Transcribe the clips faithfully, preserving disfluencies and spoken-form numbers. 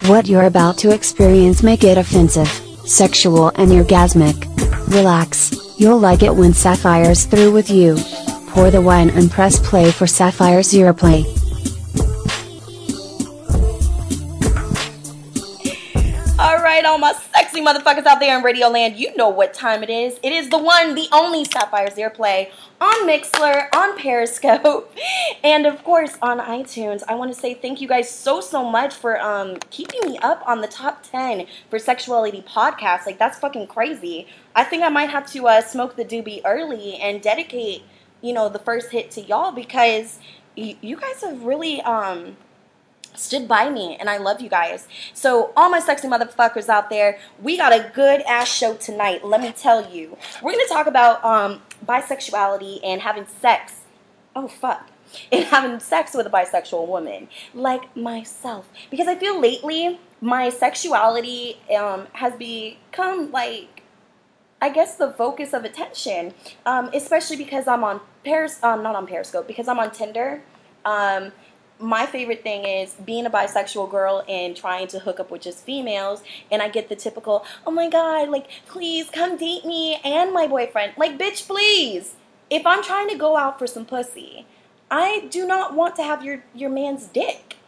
What you're about to experience may get offensive, sexual and orgasmic. Relax, you'll like it when Sapphire's through with you. Pour the wine and press play for Sapphire's Europlay. Alright, all my sexy motherfuckers out there in Radio Land, you know what time it is. It is the one, the only Sapphire's Earplay on Mixlr, on Periscope, and of course on iTunes. I want to say thank you guys so, so much for um, keeping me up on the top ten for Sexuality Podcasts. Like, that's fucking crazy. I think I might have to uh, smoke the doobie early and dedicate, you know, the first hit to y'all because y- you guys have really... um. stood by me, and I love you guys. So, all my sexy motherfuckers out there, we got a good-ass show tonight, let me tell you. We're going to talk about um, bisexuality and having sex. Oh, fuck. And having sex with a bisexual woman, like myself. Because I feel lately, my sexuality um, has become, like, I guess the focus of attention. Um, especially because I'm on Peris- um, not on Periscope, because I'm on Tinder. Um... My favorite thing is being a bisexual girl and trying to hook up with just females, and I get the typical, oh my god, like, please come date me and my boyfriend. Like, bitch, please. If I'm trying to go out for some pussy, I do not want to have your, your man's dick.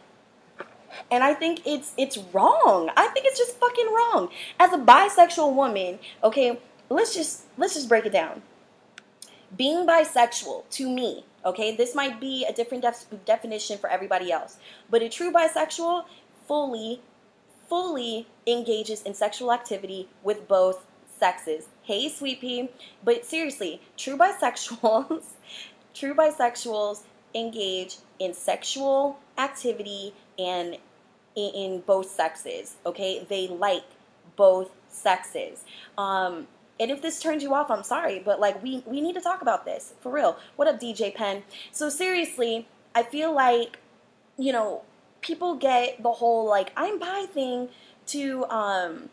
And I think it's it's wrong. I think it's just fucking wrong. As a bisexual woman, okay, let's just let's just break it down. Being bisexual, to me, okay, this might be a different def- definition for everybody else, but a true bisexual fully, fully engages in sexual activity with both sexes. Hey, sweet pea, but seriously, true bisexuals, true bisexuals engage in sexual activity and in, in both sexes, okay? They like both sexes. Um... And if this turns you off, I'm sorry, but like we, we need to talk about this, for real. What up, D J Penn? So seriously, I feel like, you know, people get the whole like, I'm bi thing to, um,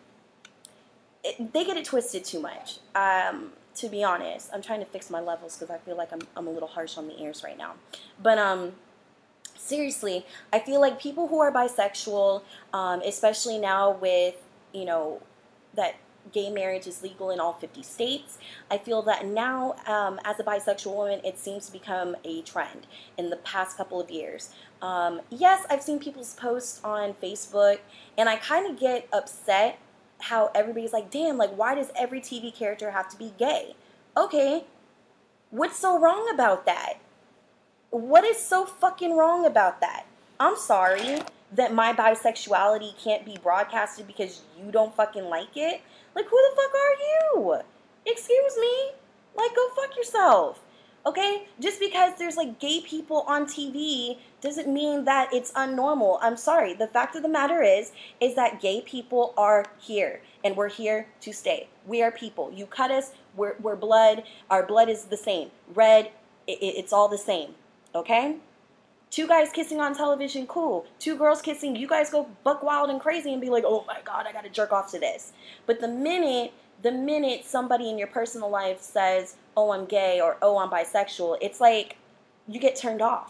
it, they get it twisted too much, um, to be honest. I'm trying to fix my levels because I feel like I'm, I'm a little harsh on the ears right now. But, um, seriously, I feel like people who are bisexual, um, especially now with, you know, that gay marriage is legal in all fifty states. I feel that now, um, as a bisexual woman, it seems to become a trend in the past couple of years. Um, yes, I've seen people's posts on Facebook, and I kind of get upset how everybody's like, damn, like, why does every T V character have to be gay? Okay, what's so wrong about that? What is so fucking wrong about that? I'm sorry that my bisexuality can't be broadcasted because you don't fucking like it. Like, who the fuck are you? Excuse me? Like, go fuck yourself. Okay? Just because there's, like, gay people on T V doesn't mean that it's unnormal. I'm sorry. The fact of the matter is, is that gay people are here. And we're here to stay. We are people. You cut us, we're, we're blood. Our blood is the same. Red, it, it's all the same. Okay? Two guys kissing on television, cool. Two girls kissing, you guys go buck wild and crazy and be like, oh my god, I gotta jerk off to this. But the minute, the minute somebody in your personal life says, oh, I'm gay or oh, I'm bisexual, it's like you get turned off.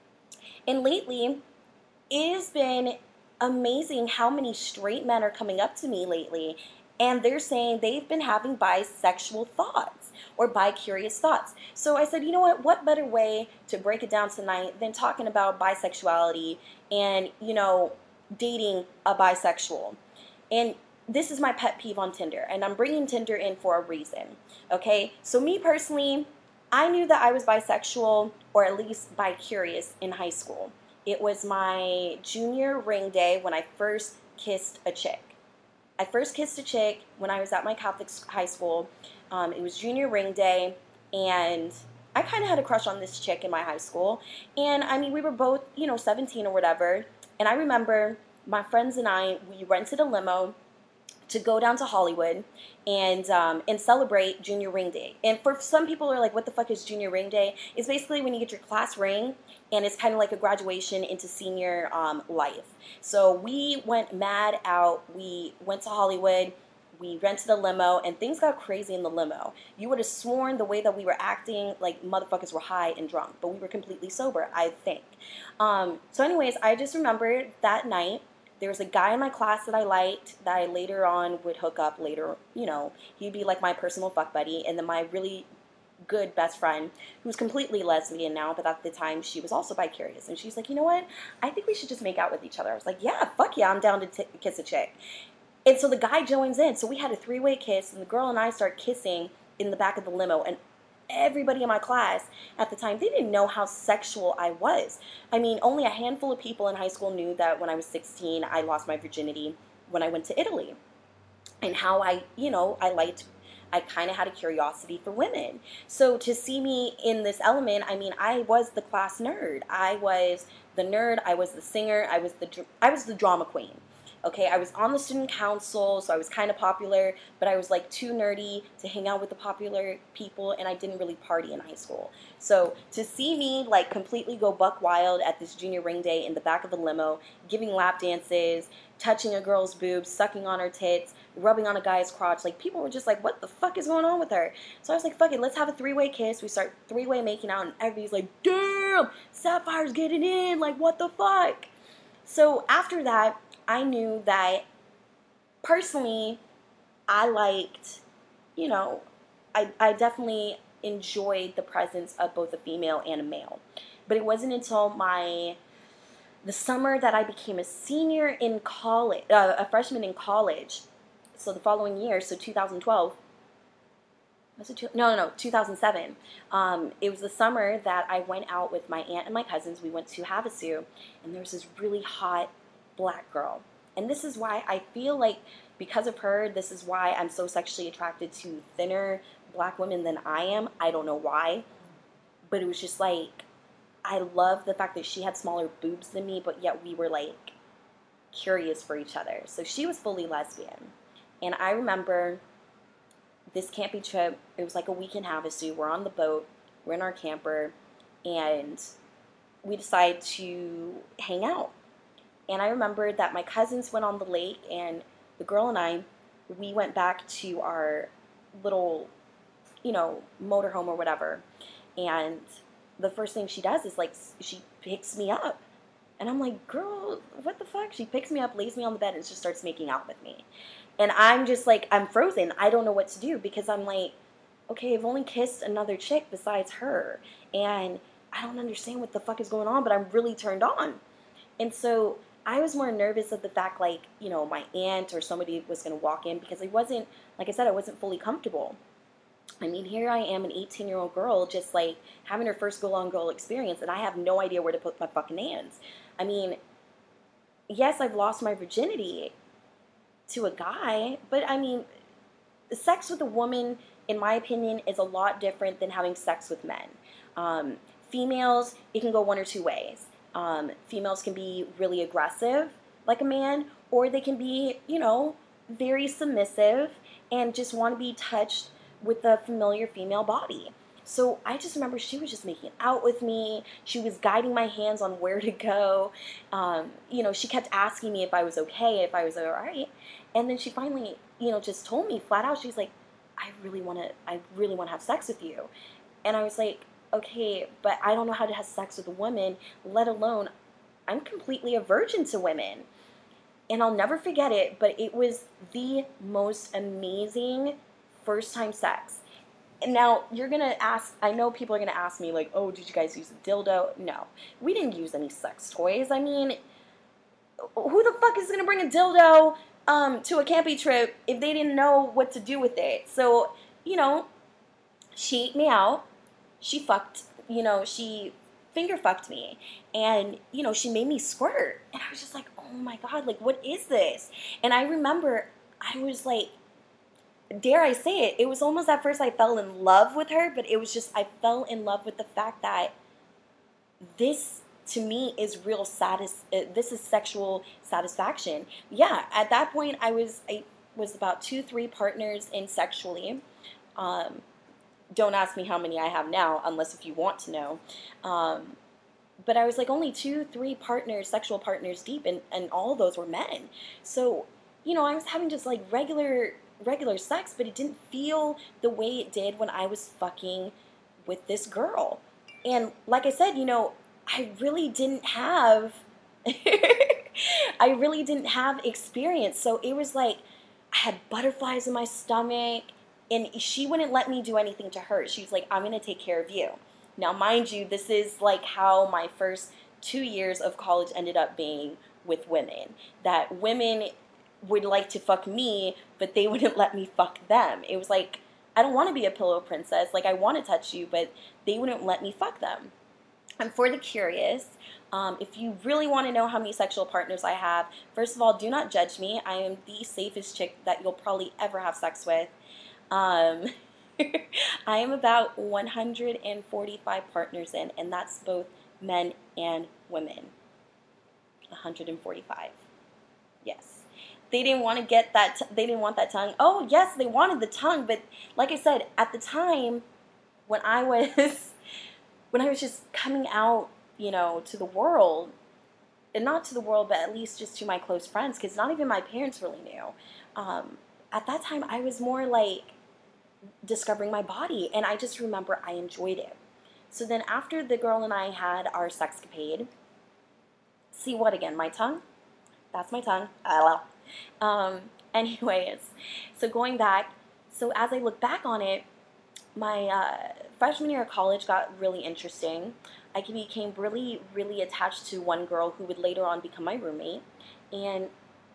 And lately, it has been amazing how many straight men are coming up to me lately and they're saying they've been having bisexual thoughts or bi-curious thoughts. So I said, you know what, what better way to break it down tonight than talking about bisexuality and, you know, dating a bisexual. And this is my pet peeve on Tinder, and I'm bringing Tinder in for a reason, okay? So me personally, I knew that I was bisexual or at least bi-curious in high school. It was my junior ring day when I first kissed a chick. I first kissed a chick when I was at my Catholic high school. Um, it was junior ring day, and I kind of had a crush on this chick in my high school. And, I mean, we were both, you know, seventeen or whatever. And I remember my friends and I, we rented a limo to go down to Hollywood and um, and celebrate Junior Ring Day. And for some people are like, what the fuck is Junior Ring Day? It's basically when you get your class ring, and it's kind of like a graduation into senior um, life. So we went mad out. We went to Hollywood. We rented a limo, and things got crazy in the limo. You would have sworn the way that we were acting, like motherfuckers were high and drunk, but we were completely sober, I think. Um, so anyways, I just remembered that night, there was a guy in my class that I liked that I later on would hook up later. You know, he'd be like my personal fuck buddy. And then my really good best friend, who's completely lesbian now, but at the time she was also bi-curious. And she's like, you know what? I think we should just make out with each other. I was like, yeah, fuck yeah, I'm down to t- kiss a chick. And so the guy joins in. So we had a three-way kiss, and the girl and I start kissing in the back of the limo. And everybody in my class at the time, they didn't know how sexual I was. I mean, only a handful of people in high school knew that when I was sixteen, I lost my virginity when I went to Italy. And how I, you know, I liked, I kind of had a curiosity for women. So to see me in this element, I mean, I was the class nerd. I was the nerd. I was the singer. I was the, I was the drama queen. Okay, I was on the student council, so I was kind of popular, but I was like too nerdy to hang out with the popular people, and I didn't really party in high school. So to see me like completely go buck wild at this junior ring day in the back of a limo, giving lap dances, touching a girl's boobs, sucking on her tits, rubbing on a guy's crotch, like people were just like, what the fuck is going on with her? So I was like, fuck it, let's have a three-way kiss. We start three-way making out, and everybody's like, damn, Sapphire's getting in, like what the fuck? So after that, I knew that personally I liked, you know, I, I definitely enjoyed the presence of both a female and a male. But it wasn't until my, the summer that I became a senior in college, uh, a freshman in college, so the following year, so two thousand twelve, was it two, no, no, no, two thousand seven. Um, it was the summer that I went out with my aunt and my cousins. We went to Havasu, and there was this really hot black girl. And this is why I feel like, because of her, this is why I'm so sexually attracted to thinner black women than I am. I don't know why, but it was just like, I love the fact that she had smaller boobs than me, but yet we were like curious for each other. So she was fully lesbian. And I remember this camping trip, it was like a week in Havasu. We're on the boat, we're in our camper, and we decide to hang out. And I remember that my cousins went on the lake, and the girl and I, we went back to our little, you know, motorhome or whatever. And the first thing she does is, like, she picks me up. And I'm like, girl, what the fuck? She picks me up, lays me on the bed, and just starts making out with me. And I'm just like, I'm frozen. I don't know what to do, because I'm like, okay, I've only kissed another chick besides her. And I don't understand what the fuck is going on, but I'm really turned on. And so I was more nervous of the fact, like, you know, my aunt or somebody was going to walk in, because I wasn't, like I said, I wasn't fully comfortable. I mean, here I am, an eighteen-year-old girl, just, like, having her first go-on-girl experience, and I have no idea where to put my fucking hands. I mean, yes, I've lost my virginity to a guy, but, I mean, sex with a woman, in my opinion, is a lot different than having sex with men. Um, females, it can go one or two ways. Um, females can be really aggressive, like a man, or they can be, you know, very submissive and just want to be touched with a familiar female body. So I just remember she was just making out with me. She was guiding my hands on where to go. Um, you know, she kept asking me if I was okay, if I was all right. And then she finally, you know, just told me flat out, she's like, I really want to, I really want to have sex with you. And I was like, okay, but I don't know how to have sex with a woman, let alone, I'm completely a virgin to women. And I'll never forget it, but it was the most amazing first time sex. And now, you're going to ask, I know people are going to ask me, like, oh, did you guys use a dildo? No, we didn't use any sex toys. I mean, who the fuck is going to bring a dildo um, to a camping trip if they didn't know what to do with it? So, you know, she ate me out. She fucked, you know, she finger fucked me. And, you know, she made me squirt. And I was just like, oh my God, like, what is this? And I remember I was like, dare I say it, it was almost at first I fell in love with her, but it was just, I fell in love with the fact that this, to me, is real satis- uh, this is sexual satisfaction. Yeah, at that point, I was, I was about two, three partners in sexually. Um, don't ask me how many I have now, unless if you want to know. Um, but I was like only two, three partners, sexual partners deep, and, and all of those were men. So, you know, I was having just like regular regular sex, but it didn't feel the way it did when I was fucking with this girl. And like I said, you know, I really didn't have I really didn't have experience. So it was like I had butterflies in my stomach, and she wouldn't let me do anything to her. She was like, I'm going to take care of you. Now, mind you, this is like how my first two years of college ended up being with women. That women would like to fuck me, but they wouldn't let me fuck them. It was like, I don't want to be a pillow princess. Like, I want to touch you, but they wouldn't let me fuck them. And for the curious, um, if you really want to know how many sexual partners I have, first of all, do not judge me. I am the safest chick that you'll probably ever have sex with. Um, I am about one hundred forty-five partners in, and that's both men and women. one hundred forty-five. Yes. They didn't want to get that, t- they didn't want that tongue. Oh, yes, they wanted the tongue, but like I said, at the time, when I was, when I was just coming out, you know, to the world, and not to the world, but at least just to my close friends, because not even my parents really knew. Um, at that time, I was more like discovering my body, and I just remember I enjoyed it. So then after the girl and I had our sexcapade, see what again, my tongue? That's my tongue. Um, anyways, so going back, so as I look back on it, my uh, freshman year of college got really interesting. I became really, really attached to one girl who would later on become my roommate, and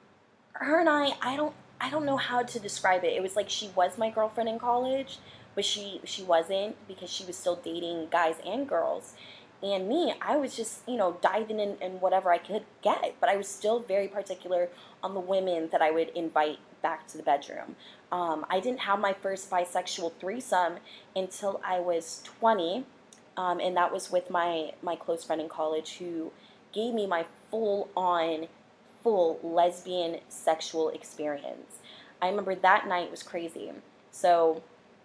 her and I, I don't, I don't know how to describe it. It was like she was my girlfriend in college, but she, she wasn't, because she was still dating guys and girls. And me, I was just, you know, diving in, in whatever I could get, but I was still very particular on the women that I would invite back to the bedroom. Um, I didn't have my first bisexual threesome until I was twenty, um, and that was with my, my close friend in college who gave me my full-on, full lesbian sexual experience. I remember that night was crazy. So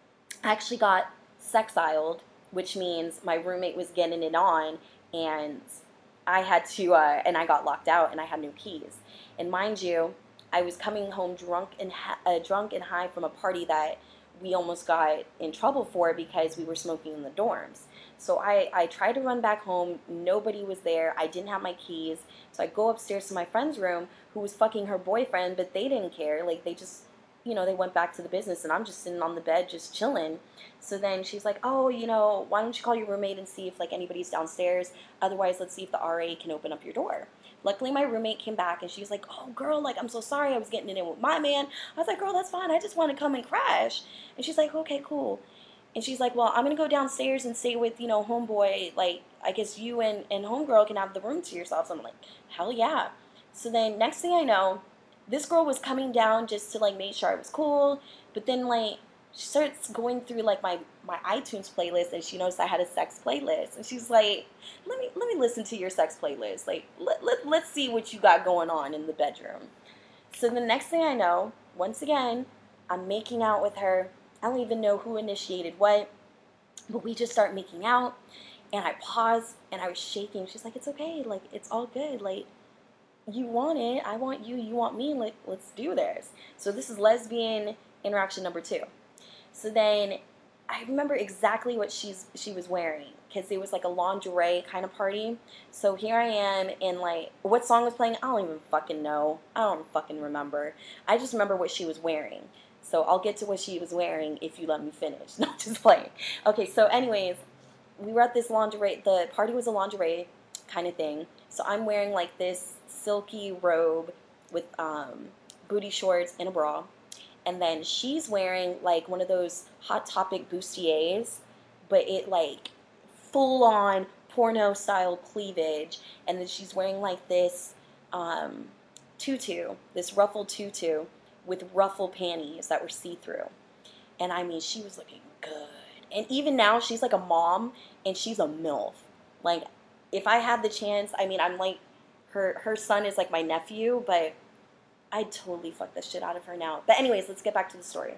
I actually got sexiled, which means my roommate was getting it on, and I had to, uh, and I got locked out, and I had no keys. And mind you, I was coming home drunk and ha- uh, drunk and high from a party that we almost got in trouble for because we were smoking in the dorms. So I, I tried to run back home. Nobody was there. I didn't have my keys. So I go upstairs to my friend's room, who was fucking her boyfriend, but they didn't care. Like, they just, you know, they went back to the business, and I'm just sitting on the bed just chilling. So then she's like, oh, you know, why don't you call your roommate and see if, like, anybody's downstairs? Otherwise, let's see if the R A can open up your door. Luckily, my roommate came back, and she was like, oh, girl, like, I'm so sorry. I was getting it in with my man. I was like, girl, that's fine. I just want to come and crash. And she's like, okay, cool. And she's like, well, I'm going to go downstairs and stay with, you know, homeboy. Like, I guess you and, and homegirl can have the room to yourselves. I'm like, hell yeah. So then next thing I know, this girl was coming down just to, like, make sure I was cool. But then, like, she starts going through, like, my, my iTunes playlist, and she noticed I had a sex playlist. And she's like, let me let me listen to your sex playlist. Like, let, let, let's see what you got going on in the bedroom. So the next thing I know, once again, I'm making out with her. I don't even know who initiated what, but we just start making out, and I pause, and I was shaking. She's like, it's okay, like, it's all good, like, you want it, I want you, you want me, like, let's do this. So this is lesbian interaction number two. So then I remember exactly what she's she was wearing, because it was like a lingerie kind of party. So here I am, and like, what song was playing? I don't even fucking know. I don't fucking remember. I just remember what she was wearing. So I'll get to what she was wearing if you let me finish. Not just playing. Okay, so anyways, we were at this lingerie, the party was a lingerie kind of thing. So I'm wearing like this silky robe with um, booty shorts and a bra. And then she's wearing like one of those Hot Topic bustiers, but it like full on porno style cleavage. And then she's wearing like this um, tutu, this ruffled tutu with ruffle panties that were see-through. And I mean, she was looking good. And even now, she's like a mom, and she's a MILF. Like, if I had the chance, I mean, I'm like, her her son is like my nephew, but I'd totally fuck the shit out of her now. But anyways, let's get back to the story.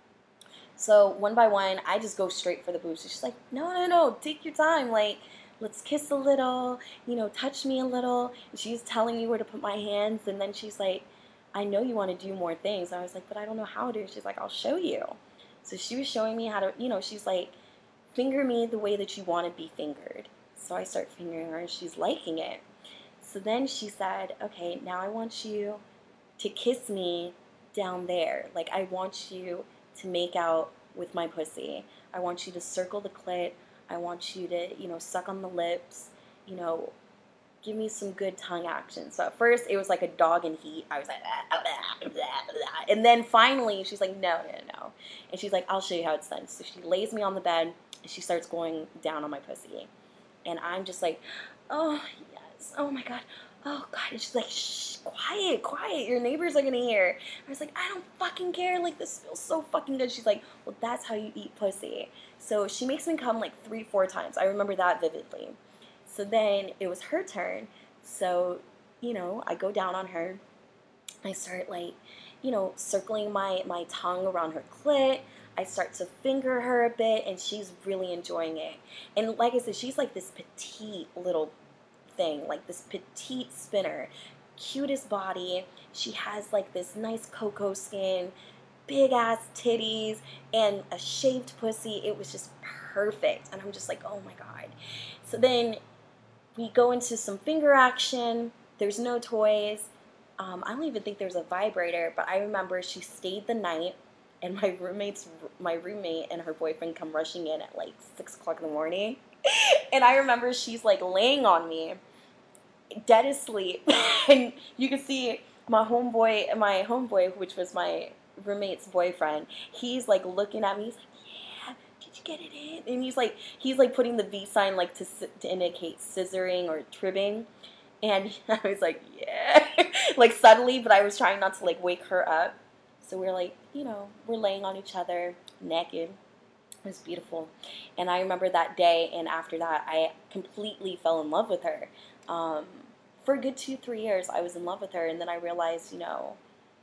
So one by one, I just go straight for the boobs. She's like, no, no, no, take your time. Like, let's kiss a little, you know, touch me a little. And she's telling me where to put my hands. And then she's like, I know you want to do more things. And I was like, but I don't know how to. She's like, I'll show you. So she was showing me how to, you know, she's like, finger me the way that you want to be fingered. So I start fingering her, and she's liking it. So then she said, okay, now I want you to kiss me down there. Like, I want you to make out with my pussy. I want you to circle the clit. I want you to, you know, suck on the lips, you know, give me some good tongue action. So at first it was like a dog in heat. I was like, blah, blah, blah, blah. And then finally she's like, no, no, no. And she's like, I'll show you how it's done. So she lays me on the bed and she starts going down on my pussy. And I'm just like, oh, yes. Oh, my God. Oh, God. And she's like, shh, quiet, quiet. Your neighbors are going to hear. I was like, I don't fucking care. Like, this feels so fucking good. She's like, well, that's how you eat pussy. So she makes me come like three, four times. I remember that vividly. So then it was her turn. So, you know, I go down on her. I start, like, you know, circling my, my tongue around her clit. I start to finger her a bit, and she's really enjoying it. And like I said, she's like this petite little thing, like this petite spinner. Cutest body. She has like this nice cocoa skin, big ass titties, and a shaved pussy. It was just perfect. And I'm just like, oh my God. So then we go into some finger action. There's no toys. Um, I don't even think there's a vibrator, but I remember she stayed the night, and my roommate's my roommate and her boyfriend come rushing in at like six o'clock in the morning, and I remember she's like laying on me, dead asleep, and you can see my homeboy, my homeboy, which was my roommate's boyfriend. He's like looking at me. He's like, "Yeah, did you get it in?" And he's like, he's like putting the V sign like to to indicate scissoring or tribbing. And I was like, yeah, like subtly, but I was trying not to like wake her up. So we're like, you know, we're laying on each other, naked. It was beautiful. And I remember that day, and after that, I completely fell in love with her. Um, for a good two, three years, I was in love with her, and then I realized, you know,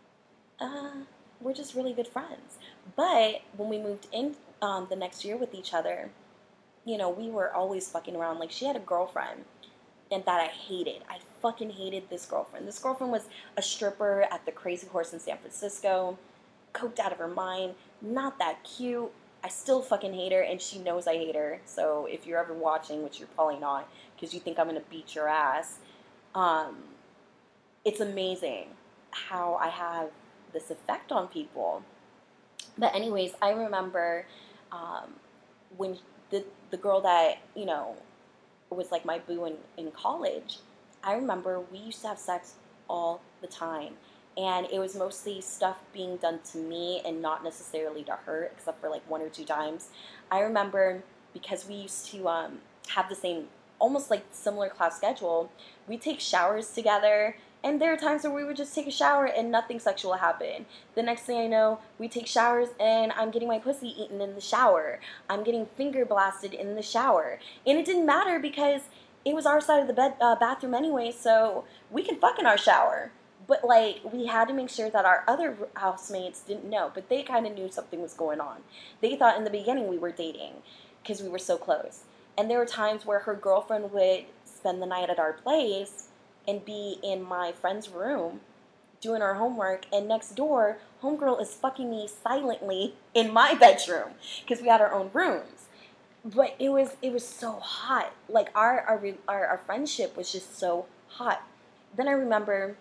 uh, we're just really good friends. But when we moved in um, the next year with each other, you know, we were always fucking around. Like, she had a girlfriend. And that I hated. I fucking hated this girlfriend. This girlfriend was a stripper at the Crazy Horse in San Francisco, coked out of her mind, not that cute. I still fucking hate her, and she knows I hate her. So if you're ever watching, which you're probably not, because you think I'm going to beat your ass, um, it's amazing how I have this effect on people. But anyways, I remember um, when the the girl that, you know, was like my boo in, in college, I remember we used to have sex all the time. And it was mostly stuff being done to me and not necessarily to her, except for like one or two times. I remember because we used to um, have the same, almost like similar class schedule, we take showers together. And there are times where we would just take a shower and nothing sexual happened. The next thing I know, we take showers and I'm getting my pussy eaten in the shower. I'm getting finger blasted in the shower. And it didn't matter because it was our side of the bed uh, bathroom anyway, so we can fuck in our shower. But, like, we had to make sure that our other housemates didn't know. But they kind of knew something was going on. They thought in the beginning we were dating because we were so close. And there were times where her girlfriend would spend the night at our place and be in my friend's room doing her homework, and next door, homegirl is fucking me silently in my bedroom because we had our own rooms. But it was it was so hot. Like our our our, our friendship was just so hot. Then I remember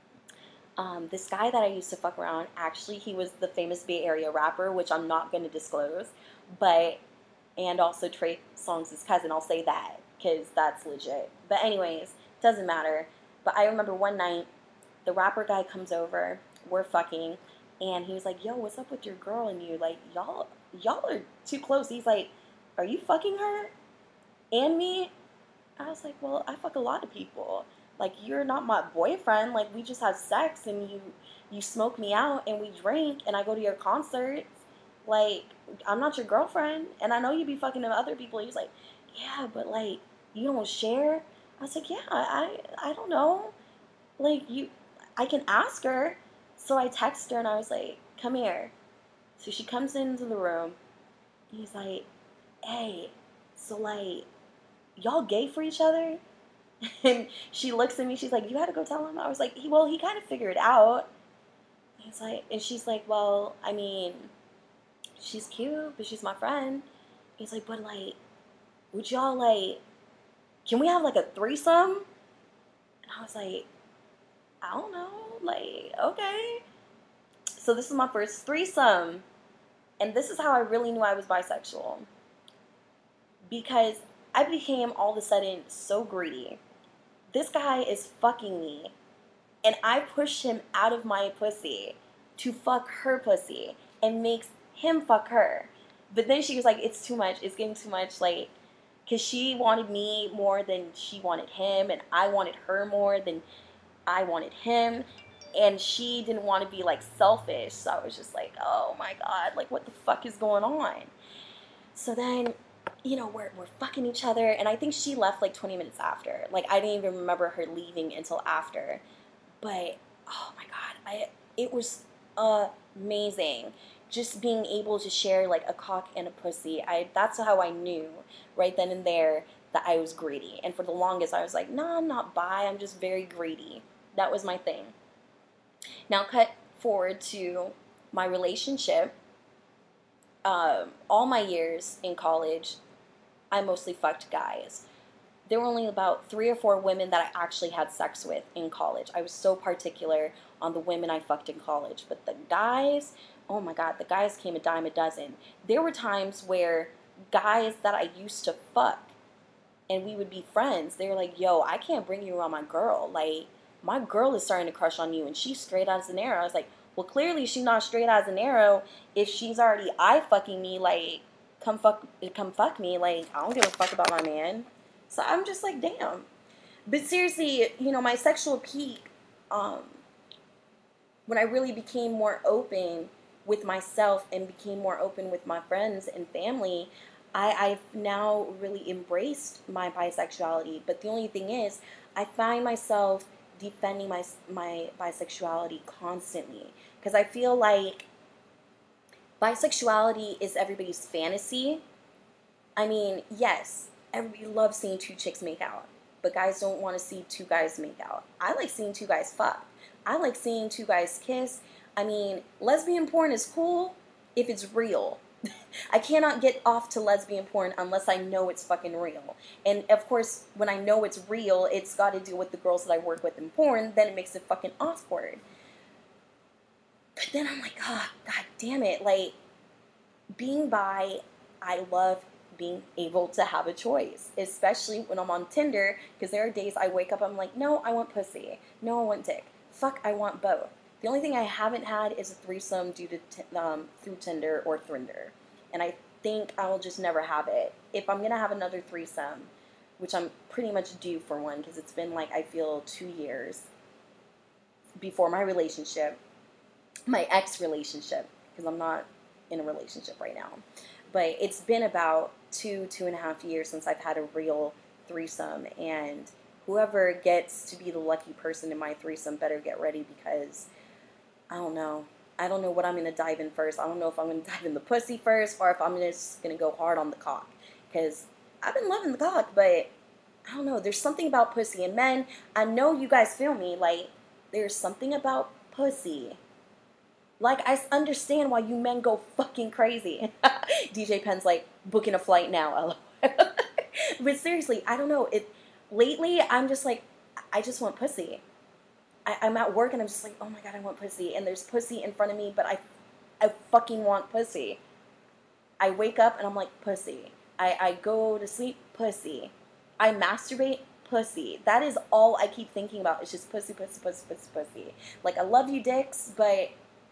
um, this guy that I used to fuck around. Actually, he was the famous Bay Area rapper, which I'm not going to disclose, but and also Trey Songz' cousin. I'll say that because that's legit. But anyways. Doesn't matter. But I remember one night, the rapper guy comes over, we're fucking, and he was like, yo, what's up with your girl and you? Like, y'all, y'all are too close. He's like, are you fucking her? And me? I was like, well, I fuck a lot of people. Like, you're not my boyfriend. Like, we just have sex and you, you smoke me out and we drink and I go to your concerts. Like, I'm not your girlfriend. And I know you be fucking other people. He's like, yeah, but like, you don't share? I was like, yeah, I, I don't know. Like, you, I can ask her. So I text her and I was like, come here. So she comes into the room. He's like, hey, so like, y'all gay for each other? And she looks at me. She's like, you had to go tell him? I was like, he, well, he kind of figured it out. He's like, and she's like, well, I mean, she's cute, but she's my friend. He's like, but like, would y'all like, can we have like a threesome? And I was like, I don't know. Like, okay. So this is my first threesome. And this is how I really knew I was bisexual. Because I became all of a sudden so greedy. This guy is fucking me. And I pushed him out of my pussy to fuck her pussy and makes him fuck her. But then she was like, it's too much. It's getting too much. Like, because she wanted me more than she wanted him. And I wanted her more than I wanted him. And she didn't want to be, like, selfish. So I was just like, oh, my God. Like, what the fuck is going on? So then, you know, we're, we're fucking each other. And I think she left, like, twenty minutes after. Like, I didn't even remember her leaving until after. But, oh, my God. I it was amazing. Just being able to share, like, a cock and a pussy. I That's how I knew right then and there that I was greedy. And for the longest, I was like, no, nah, I'm not bi. I'm just very greedy. That was my thing. Now, cut forward to my relationship. Um, all my years in college, I mostly fucked guys. There were only about three or four women that I actually had sex with in college. I was so particular on the women I fucked in college. But the guys, oh my God, the guys came a dime a dozen. There were times where guys that I used to fuck, and we would be friends, they were like, yo, I can't bring you around my girl. Like, my girl is starting to crush on you, and she's straight as an arrow. I was like, well, clearly she's not straight as an arrow if she's already eye fucking me. Like, come fuck, come fuck me. Like, I don't give a fuck about my man. So I'm just like, damn. But seriously, you know, my sexual peak, um, when I really became more open with myself and became more open with my friends and family, I, I've now really embraced my bisexuality. But the only thing is, I find myself defending my, my bisexuality constantly. Because I feel like bisexuality is everybody's fantasy. I mean, yes, everybody loves seeing two chicks make out, but guys don't want to see two guys make out. I like seeing two guys fuck. I like seeing two guys kiss. I mean, lesbian porn is cool if it's real. I cannot get off to lesbian porn unless I know it's fucking real. And of course, when I know it's real, it's got to deal with the girls that I work with in porn, then it makes it fucking awkward. But then I'm like, oh, God damn it. Like, being bi, I love being able to have a choice, especially when I'm on Tinder, because there are days I wake up, I'm like, no, I want pussy. No, I want dick. Fuck, I want both. The only thing I haven't had is a threesome due to t- um, through Tinder or Thrinder, and I think I will just never have it. If I'm gonna have another threesome, which I'm pretty much due for one, because it's been like, I feel two years before my relationship, my ex-relationship, because I'm not in a relationship right now. But it's been about two, two and a half years since I've had a real threesome, and whoever gets to be the lucky person in my threesome better get ready, because I don't know. I don't know what I'm going to dive in first. I don't know if I'm going to dive in the pussy first or if I'm just going to go hard on the cock, because I've been loving the cock, but I don't know. There's something about pussy, and men, I know you guys feel me, like, there's something about pussy. Like, I understand why you men go fucking crazy. D J Penn's like, booking a flight now. But seriously, I don't know. It lately, I'm just like, I just want pussy. I, I'm at work and I'm just like, oh my God, I want pussy. And there's pussy in front of me, but I, I fucking want pussy. I wake up and I'm like, pussy. I, I go to sleep, pussy. I masturbate, pussy. That is all I keep thinking about. It's just pussy, pussy, pussy, pussy, pussy. Like, I love you dicks, but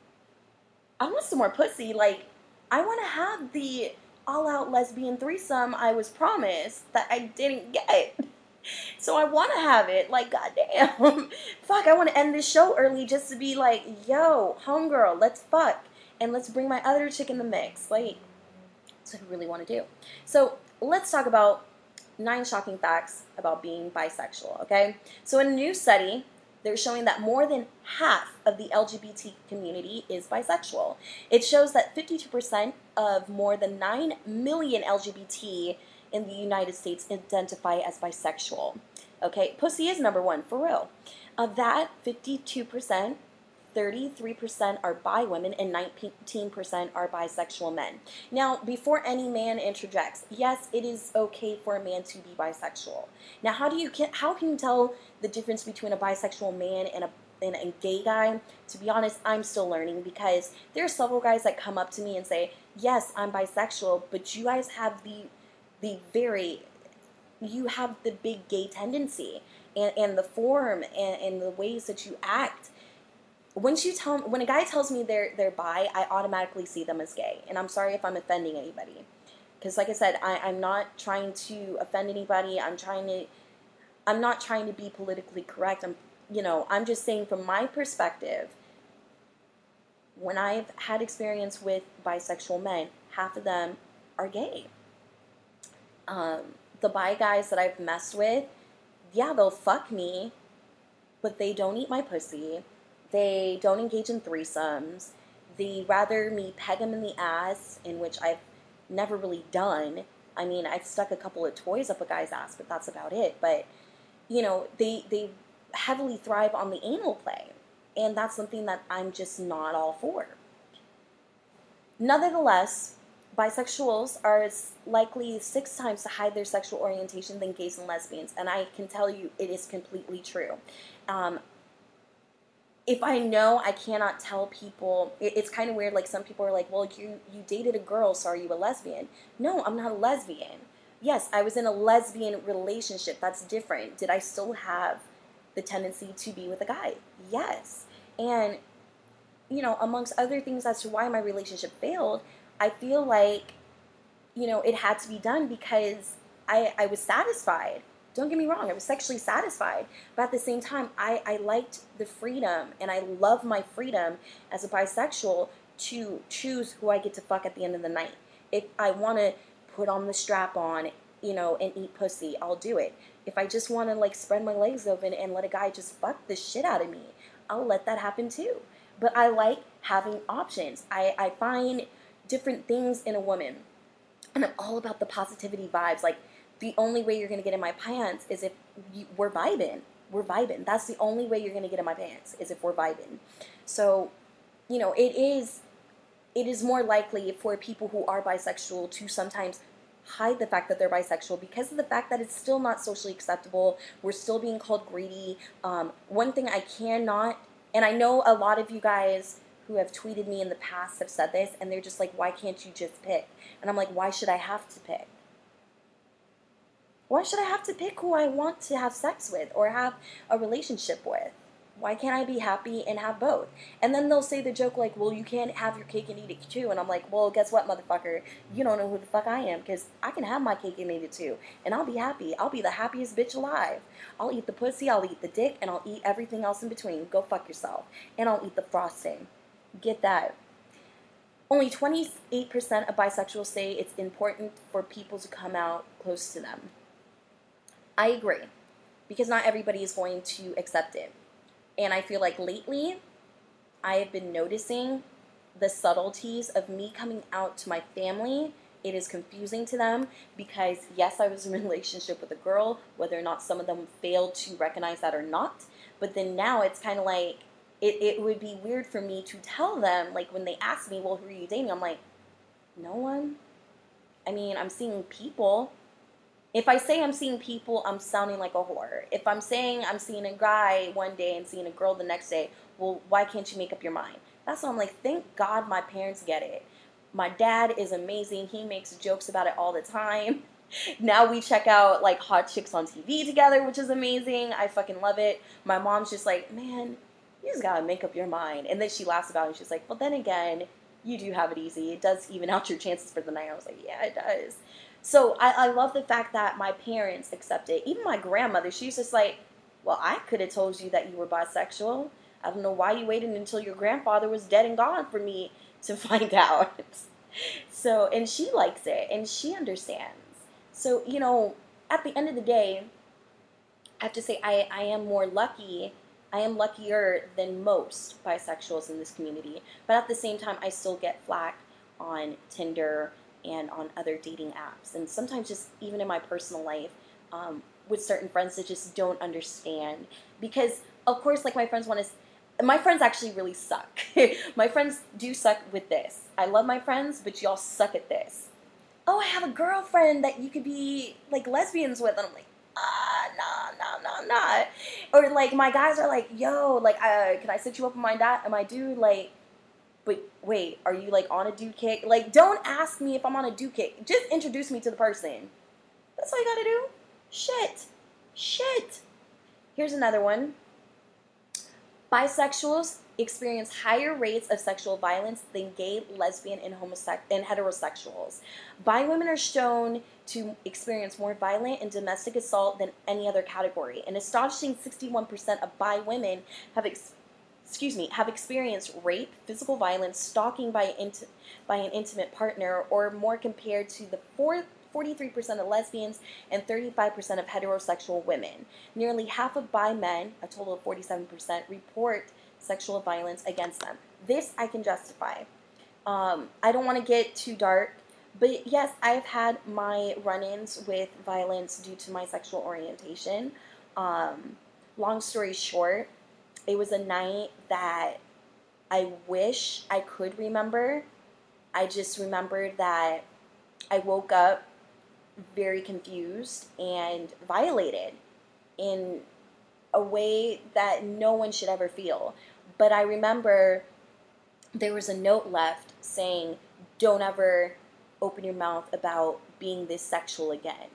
I want some more pussy. Like, I want to have the all-out lesbian threesome I was promised that I didn't get. So I want to have it. Like, goddamn. Fuck, I want to end this show early just to be like, yo, homegirl, let's fuck. And let's bring my other chick in the mix. Like, that's what I really want to do. So let's talk about nine shocking facts about being bisexual, okay? So in a new study, they're showing that more than half of the L G B T community is bisexual. It shows that fifty-two percent of more than nine million L G B T in the United States identify as bisexual. Okay, pussy is number one, for real. Of that fifty-two percent, thirty-three percent are bi women and nineteen percent are bisexual men. Now, before any man interjects, yes, it is okay for a man to be bisexual. Now, how do you how can you tell the difference between a bisexual man and a and a gay guy? To be honest, I'm still learning, because there are several guys that come up to me and say, yes, I'm bisexual, but you guys have the the very you have the big gay tendency, and, and the form and, and the ways that you act. Once you tell when a guy tells me they're they're bi, I automatically see them as gay, and I'm sorry if I'm offending anybody, because like I said, I, I'm not trying to offend anybody. I'm trying to I'm not trying to be politically correct. I'm you know I'm just saying from my perspective. When I've had experience with bisexual men, half of them are gay. Um, the bi guys that I've messed with, yeah, they'll fuck me, but they don't eat my pussy. They don't engage in threesomes. They rather me peg them in the ass, in which I've never really done. I mean, I've stuck a couple of toys up a guy's ass, but that's about it. But, you know, they, they heavily thrive on the anal play. And that's something that I'm just not all for. Nevertheless, bisexuals are as likely six times to hide their sexual orientation than gays and lesbians. And I can tell you it is completely true. Um, if I know, I cannot tell people. It, it's kind of weird. Like, some people are like, well, you, you dated a girl, so are you a lesbian? No, I'm not a lesbian. Yes, I was in a lesbian relationship. That's different. Did I still have the tendency to be with a guy? Yes. And, you know, amongst other things as to why my relationship failed, I feel like, you know, it had to be done because I, I was satisfied. Don't get me wrong, I was sexually satisfied. But at the same time, I, I liked the freedom, and I love my freedom as a bisexual to choose who I get to fuck at the end of the night. If I want to put on the strap on, you know, and eat pussy, I'll do it. If I just want to, like, spread my legs open and let a guy just fuck the shit out of me, I'll let that happen too. But I like having options. I, I find different things in a woman. And I'm all about the positivity vibes. Like, the only way you're going to get in my pants is if you, we're vibing. We're vibing. That's the only way you're going to get in my pants, is if we're vibing. So, you know, it is, it is more likely for people who are bisexual to sometimes hide the fact that they're bisexual because of the fact that it's still not socially acceptable. We're still being called greedy. Um, one thing I cannot, and I know a lot of you guys who have tweeted me in the past have said this, and they're just like, why can't you just pick? And I'm like, why should I have to pick? Why should I have to pick who I want to have sex with or have a relationship with? Why can't I be happy and have both? And then they'll say the joke like, well, you can't have your cake and eat it too. And I'm like, well, guess what, motherfucker? You don't know who the fuck I am, because I can have my cake and eat it too. And I'll be happy. I'll be the happiest bitch alive. I'll eat the pussy, I'll eat the dick, and I'll eat everything else in between. Go fuck yourself. And I'll eat the frosting. Get that. Only twenty-eight percent of bisexuals say it's important for people to come out close to them. I agree, because not everybody is going to accept it. And I feel like lately, I have been noticing the subtleties of me coming out to my family. It is confusing to them because, yes, I was in a relationship with a girl, whether or not some of them failed to recognize that or not. But then now it's kind of like, it, it would be weird for me to tell them, like when they ask me, well, who are you dating? I'm like, no one. I mean, I'm seeing people. If I say I'm seeing people, I'm sounding like a whore. If I'm saying I'm seeing a guy one day and seeing a girl the next day, well, why can't you make up your mind? That's why I'm like, thank God my parents get it. My dad is amazing. He makes jokes about it all the time. Now we check out, like, hot chicks on T V together, which is amazing. I fucking love it. My mom's just like, man, you just gotta make up your mind. And then she laughs about it, and she's like, well, then again, you do have it easy. It does even out your chances for the night. I was like, yeah, it does. So I, I love the fact that my parents accept it. Even my grandmother, she's just like, well, I could have told you that you were bisexual. I don't know why you waited until your grandfather was dead and gone for me to find out. So, and she likes it, and she understands. So, you know, at the end of the day, I have to say I, I am more lucky. I am luckier than most bisexuals in this community. But at the same time, I still get flack on Tinder and on other dating apps. And sometimes just even in my personal life, um, with certain friends that just don't understand. Because, of course, like, my friends want to, my friends actually really suck. My friends do suck with this. I love my friends, but y'all suck at this. Oh, I have a girlfriend that you could be like lesbians with. And I'm like, ah, no, no, no, no. Or like my guys are like, yo, like, uh, can I set you up with my dad, my dude? Like, but wait, are you like on a dude kick? Like, don't ask me if I'm on a dude kick. Just introduce me to the person. That's all you gotta do. Shit. Shit. Here's another one. Bisexuals experience higher rates of sexual violence than gay, lesbian, and, homosexual and heterosexuals. Bi women are shown to experience more violent and domestic assault than any other category. An astonishing sixty-one percent of bi women have ex- excuse me, have experienced rape, physical violence, stalking by, int- by an intimate partner, or more compared to the four, forty-three percent of lesbians and thirty-five percent of heterosexual women. Nearly half of bi men, a total of forty-seven percent, report sexual violence against them. This I can justify. Um, I don't want to get too dark, but yes, I've had my run-ins with violence due to my sexual orientation. Um, long story short, it was a night that I wish I could remember. I just remembered that I woke up very confused and violated in a way that no one should ever feel. But I remember there was a note left saying, don't ever open your mouth about being this sexual again.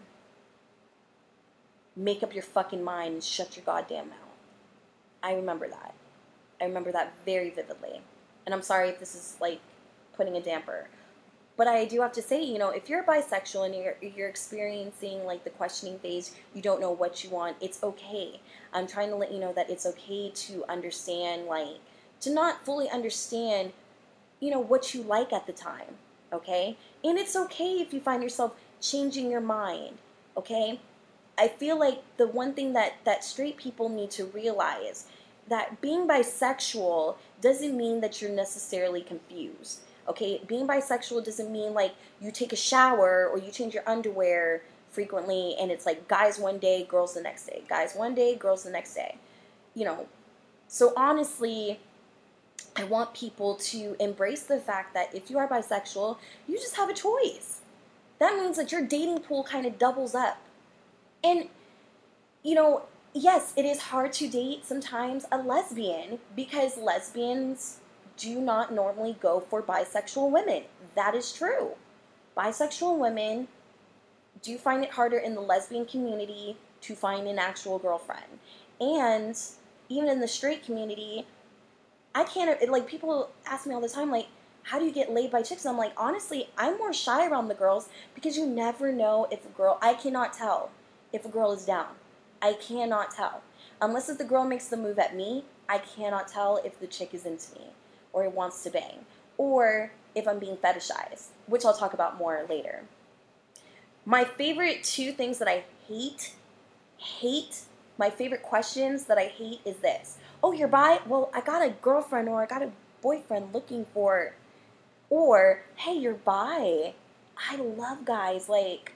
Make up your fucking mind and shut your goddamn mouth. I remember that. I remember that very vividly. And I'm sorry if this is like putting a damper. But I do have to say, you know, if you're bisexual and you're, you're experiencing like the questioning phase, you don't know what you want, it's okay. I'm trying to let you know that it's okay to understand, like, to not fully understand, you know, what you like at the time, okay? And it's okay if you find yourself changing your mind, okay? I feel like the one thing that, that straight people need to realize that being bisexual doesn't mean that you're necessarily confused. Okay, being bisexual doesn't mean like you take a shower or you change your underwear frequently and it's like guys one day, girls the next day. Guys one day, girls the next day. You know, so honestly, I want people to embrace the fact that if you are bisexual, you just have a choice. That means that your dating pool kind of doubles up. And, you know, yes, it is hard to date sometimes a lesbian because lesbians do not normally go for bisexual women. That is true. Bisexual women do find it harder in the lesbian community to find an actual girlfriend. And even in the straight community, I can't, like, people ask me all the time, like, how do you get laid by chicks? And I'm like, honestly, I'm more shy around the girls because you never know if a girl, I cannot tell if a girl is down. I cannot tell. Unless if the girl makes the move at me, I cannot tell if the chick is into me or wants to bang or if I'm being fetishized, which I'll talk about more later. My favorite two things that I hate, hate, my favorite questions that I hate is this. Oh, you're bi? Well, I got a girlfriend or I got a boyfriend looking for. Or, hey, you're bi. I love guys. Like,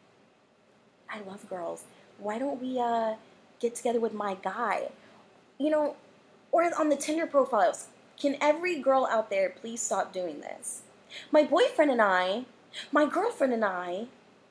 I love girls. Why don't we uh, get together with my guy? You know, or on the Tinder profiles. Can every girl out there please stop doing this? My boyfriend and I, my girlfriend and I,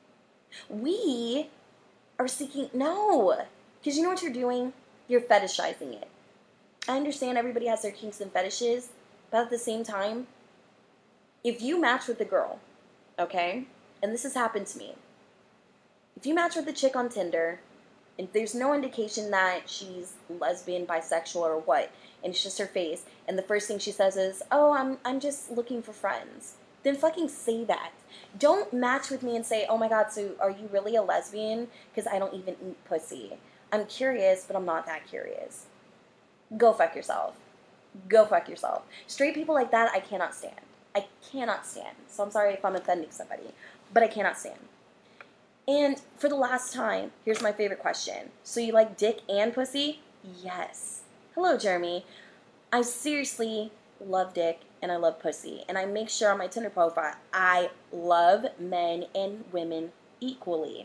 we are seeking. No. Because you know what you're doing? You're fetishizing it. I understand everybody has their kinks and fetishes, but at the same time, if you match with a girl, okay, and this has happened to me, if you match with a chick on Tinder, and there's no indication that she's lesbian, bisexual, or what, and it's just her face, and the first thing she says is, oh, I'm I'm just looking for friends, then fucking say that. Don't match with me and say, oh my god, so are you really a lesbian? Because I don't even eat pussy. I'm curious, but I'm not that curious. Go fuck yourself. Go fuck yourself. Straight people like that, I cannot stand. I cannot stand. So I'm sorry if I'm offending somebody, but I cannot stand. And for the last time, here's my favorite question. So you like dick and pussy? Yes. Hello, Jeremy. I seriously love dick and I love pussy. And I make sure on my Tinder profile, I love men and women equally.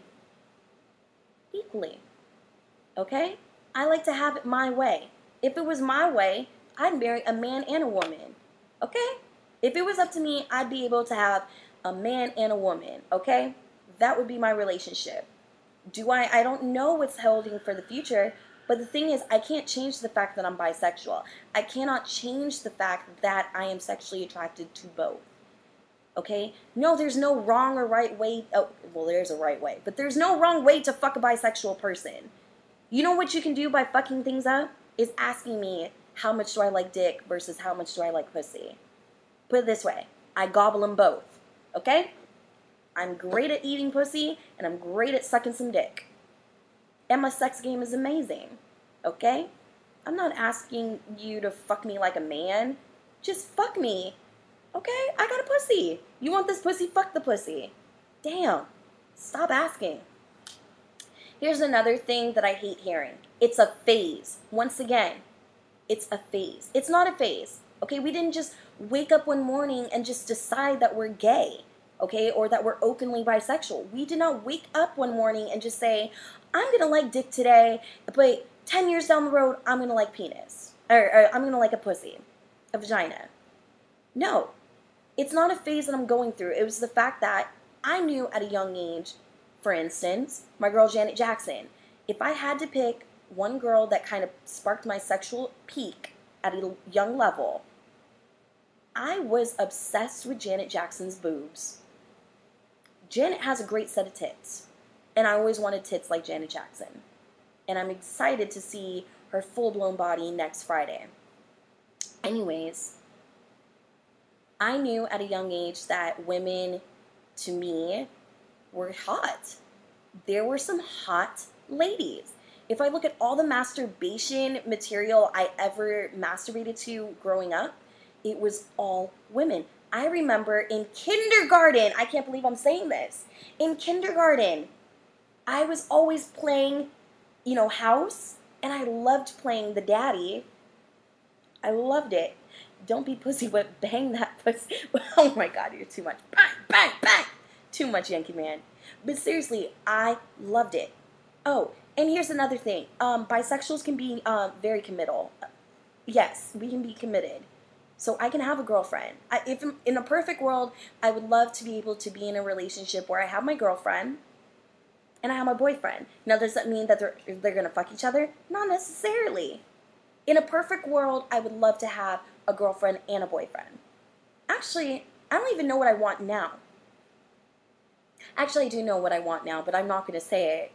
Equally. Okay? I like to have it my way. If it was my way, I'd marry a man and a woman. Okay? If it was up to me, I'd be able to have a man and a woman. Okay? That would be my relationship. Do I? I don't know what's holding for the future, but the thing is, I can't change the fact that I'm bisexual. I cannot change the fact that I am sexually attracted to both. Okay? No, there's no wrong or right way. Oh, well, there's a right way. But there's no wrong way to fuck a bisexual person. You know what you can do by fucking things up? Is asking me how much do I like dick versus how much do I like pussy. Put it this way. I gobble them both. Okay? I'm great at eating pussy, and I'm great at sucking some dick. And my sex game is amazing. Okay? I'm not asking you to fuck me like a man. Just fuck me. Okay? I got a pussy. You want this pussy? Fuck the pussy. Damn. Stop asking. Here's another thing that I hate hearing. It's a phase. Once again, it's a phase. It's not a phase. Okay? We didn't just wake up one morning and just decide that we're gay. Okay? Or that we're openly bisexual. We did not wake up one morning and just say, I'm going to like dick today, but ten years down the road, I'm going to like penis. Or, or I'm going to like a pussy. A vagina. No. It's not a phase that I'm going through. It was the fact that I knew at a young age, for instance, my girl Janet Jackson, if I had to pick one girl that kind of sparked my sexual peak at a young level, I was obsessed with Janet Jackson's boobs. Janet has a great set of tits, and I always wanted tits like Janet Jackson. And I'm excited to see her full-blown body next Friday. Anyways, I knew at a young age that women, to me, were hot. There were some hot ladies. If I look at all the masturbation material I ever masturbated to growing up, it was all women. I remember in kindergarten, I can't believe I'm saying this, in kindergarten, I was always playing, you know, house, and I loved playing the daddy. I loved it. Don't be pussy, but bang that pussy. Oh my God, you're too much. Bang, bang, bang. Too much, Yankee Man. But seriously, I loved it. Oh, and here's another thing. Um, bisexuals can be uh, very committal. Yes, we can be committed. So I can have a girlfriend. I, if in a perfect world, I would love to be able to be in a relationship where I have my girlfriend and I have my boyfriend. Now, does that mean that they're they're gonna fuck each other? Not necessarily. In a perfect world, I would love to have a girlfriend and a boyfriend. Actually, I don't even know what I want now. Actually, I do know what I want now, but I'm not going to say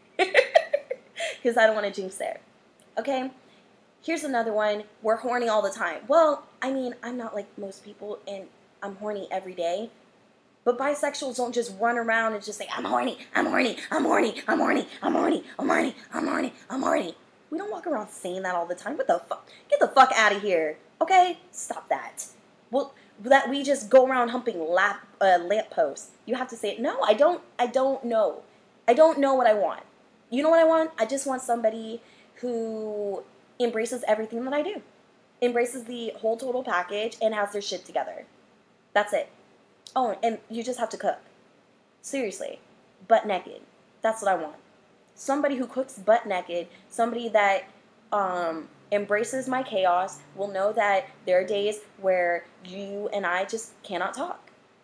it because I don't want to jinx it. Okay? Here's another one. We're horny all the time. Well, I mean, I'm not like most people, and I'm horny every day. But bisexuals don't just run around and just say, I'm horny, I'm horny, I'm horny, I'm horny, I'm horny, I'm horny, I'm horny, I'm horny. We don't walk around saying that all the time. What the fuck? Get the fuck out of here. Okay? Stop that. Well, that we just go around humping lap, uh, lamp posts. You have to say it. No, I don't. I don't know. I don't know what I want. You know what I want? I just want somebody who embraces everything that I do. Embraces the whole total package and has their shit together. That's it. Oh, and you just have to cook. Seriously. Butt naked. That's what I want. Somebody who cooks butt naked. Somebody that um, embraces my chaos. Will know that there are days where you and I just cannot talk.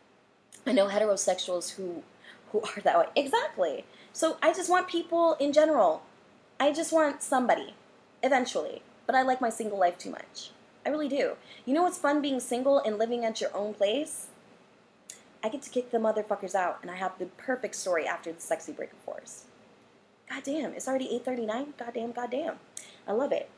I know heterosexuals who, who are that way. Exactly. So I just want people in general. I just want somebody. Eventually. But I like my single life too much. I really do. You know what's fun being single and living at your own place? I get to kick the motherfuckers out, and I have the perfect story after the sexy break of course. God damn, it's already eight thirty-nine? Goddamn, goddamn. I love it.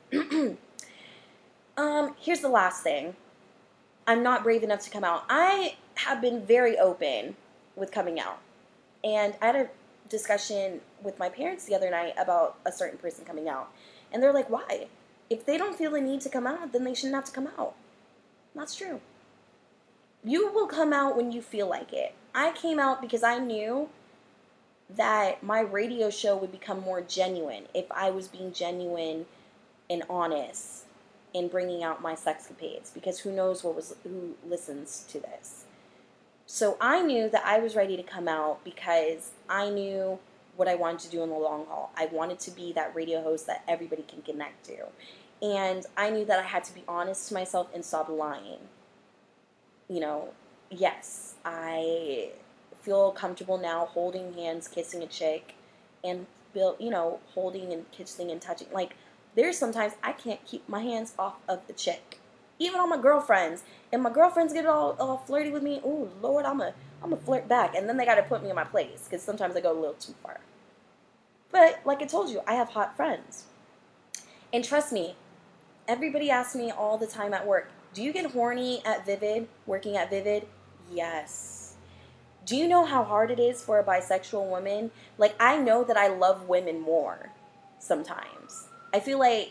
um, here's the last thing. I'm not brave enough to come out. I have been very open with coming out. And I had a discussion with my parents the other night about a certain person coming out. And they're like, why? If they don't feel the need to come out, then they shouldn't have to come out. That's true. You will come out when you feel like it. I came out because I knew that my radio show would become more genuine if I was being genuine and honest in bringing out my sexcapades, because who knows what was who listens to this. So I knew that I was ready to come out because I knew what I wanted to do in the long haul. I wanted to be that radio host that everybody can connect to. And I knew that I had to be honest to myself and stop lying. You know, yes, I feel comfortable now holding hands, kissing a chick, and feel, you know, holding and kissing and touching. Like, there's sometimes I can't keep my hands off of the chick. Even on my girlfriends. And my girlfriends get all, all flirty with me. Ooh, Lord, I'm a, I'm a flirt back. And then they got to put me in my place. Because sometimes I go a little too far. But, like I told you, I have hot friends. And trust me, everybody asks me all the time at work, do you get horny at Vivid, working at Vivid? Yes. Do you know how hard it is for a bisexual woman? Like, I know that I love women more sometimes. I feel like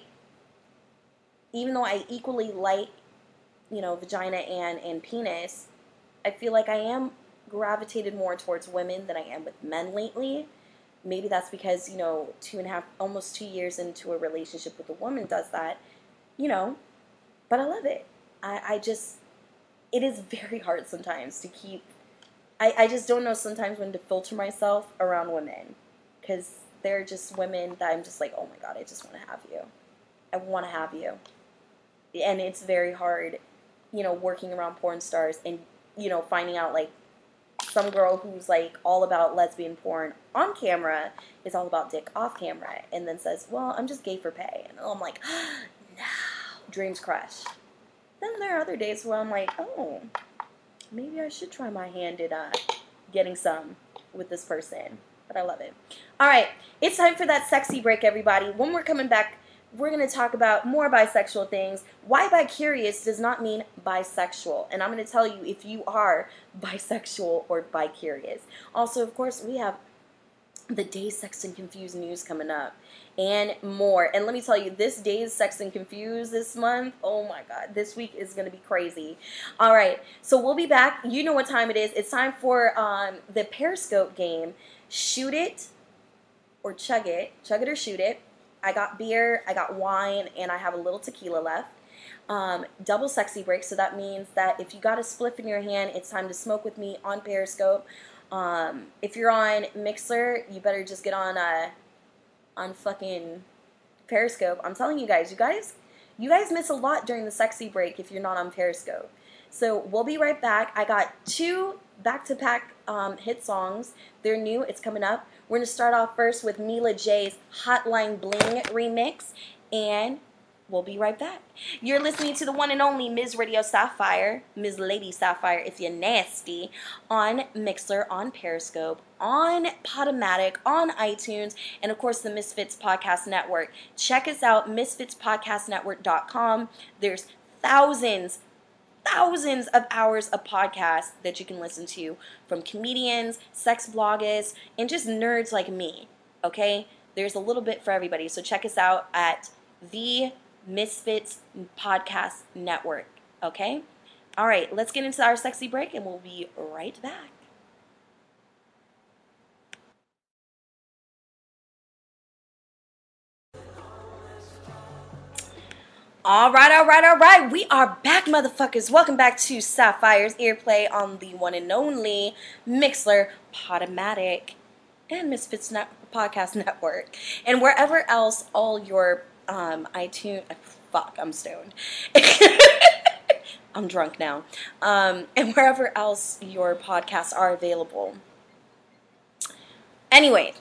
even though I equally like, you know, vagina and, and penis, I feel like I am gravitated more towards women than I am with men lately. Maybe that's because, you know, two and a half, almost two years into a relationship with a woman does that, you know, but I love it. I, I just, it is very hard sometimes to keep, I, I just don't know sometimes when to filter myself around women. Because they're just women that I'm just like, oh my God, I just want to have you. I want to have you. And it's very hard, you know, working around porn stars and, you know, finding out like some girl who's like all about lesbian porn on camera is all about dick off camera. And then says, well, I'm just gay for pay. And I'm like, no, dreams crush. Then there are other days where I'm like, oh, maybe I should try my hand at uh, getting some with this person. But I love it. All right, it's time for that sexy break, everybody. When we're coming back, we're going to talk about more bisexual things. Why bi-curious does not mean bisexual. And I'm going to tell you if you are bisexual or bi-curious. Also, of course, we have the Dazed, Sex, and Confused news coming up and more. And let me tell you, this Dazed, Sex, and Confused this month, oh my God, this week is going to be crazy. All right, so we'll be back. You know what time it is. It's time for um, the Periscope game. Shoot it or chug it. Chug it or shoot it. I got beer, I got wine, and I have a little tequila left. Um, double sexy break, so that means that if you got a spliff in your hand, it's time to smoke with me on Periscope. Um, if you're on Mixer, you better just get on uh, on fucking Periscope. I'm telling you guys, you guys, you guys miss a lot during the sexy break if you're not on Periscope. So we'll be right back. I got two back-to-back um, hit songs. They're new. It's coming up. We're going to start off first with Mila J's Hotline Bling remix, and we'll be right back. You're listening to the one and only Miz Radio Sapphire, Miz Lady Sapphire if you're nasty, on Mixer, on Periscope, on Podomatic, on iTunes, and of course the Misfits Podcast Network. Check us out, misfits podcast network dot com. There's thousands thousands of hours of podcasts that you can listen to from comedians, sex bloggers, and just nerds like me, okay? There's a little bit for everybody, so check us out at the Misfits Podcast Network, okay? All right, let's get into our sexy break, and we'll be right back. All right, all right, all right. We are back, motherfuckers. Welcome back to Sapphire's Earplay on the one and only Mixler, Podomatic, and Misfits Net- Podcast Network. And wherever else all your um, iTunes... Fuck, I'm stoned. I'm drunk now. Um, and wherever else your podcasts are available. Anyway,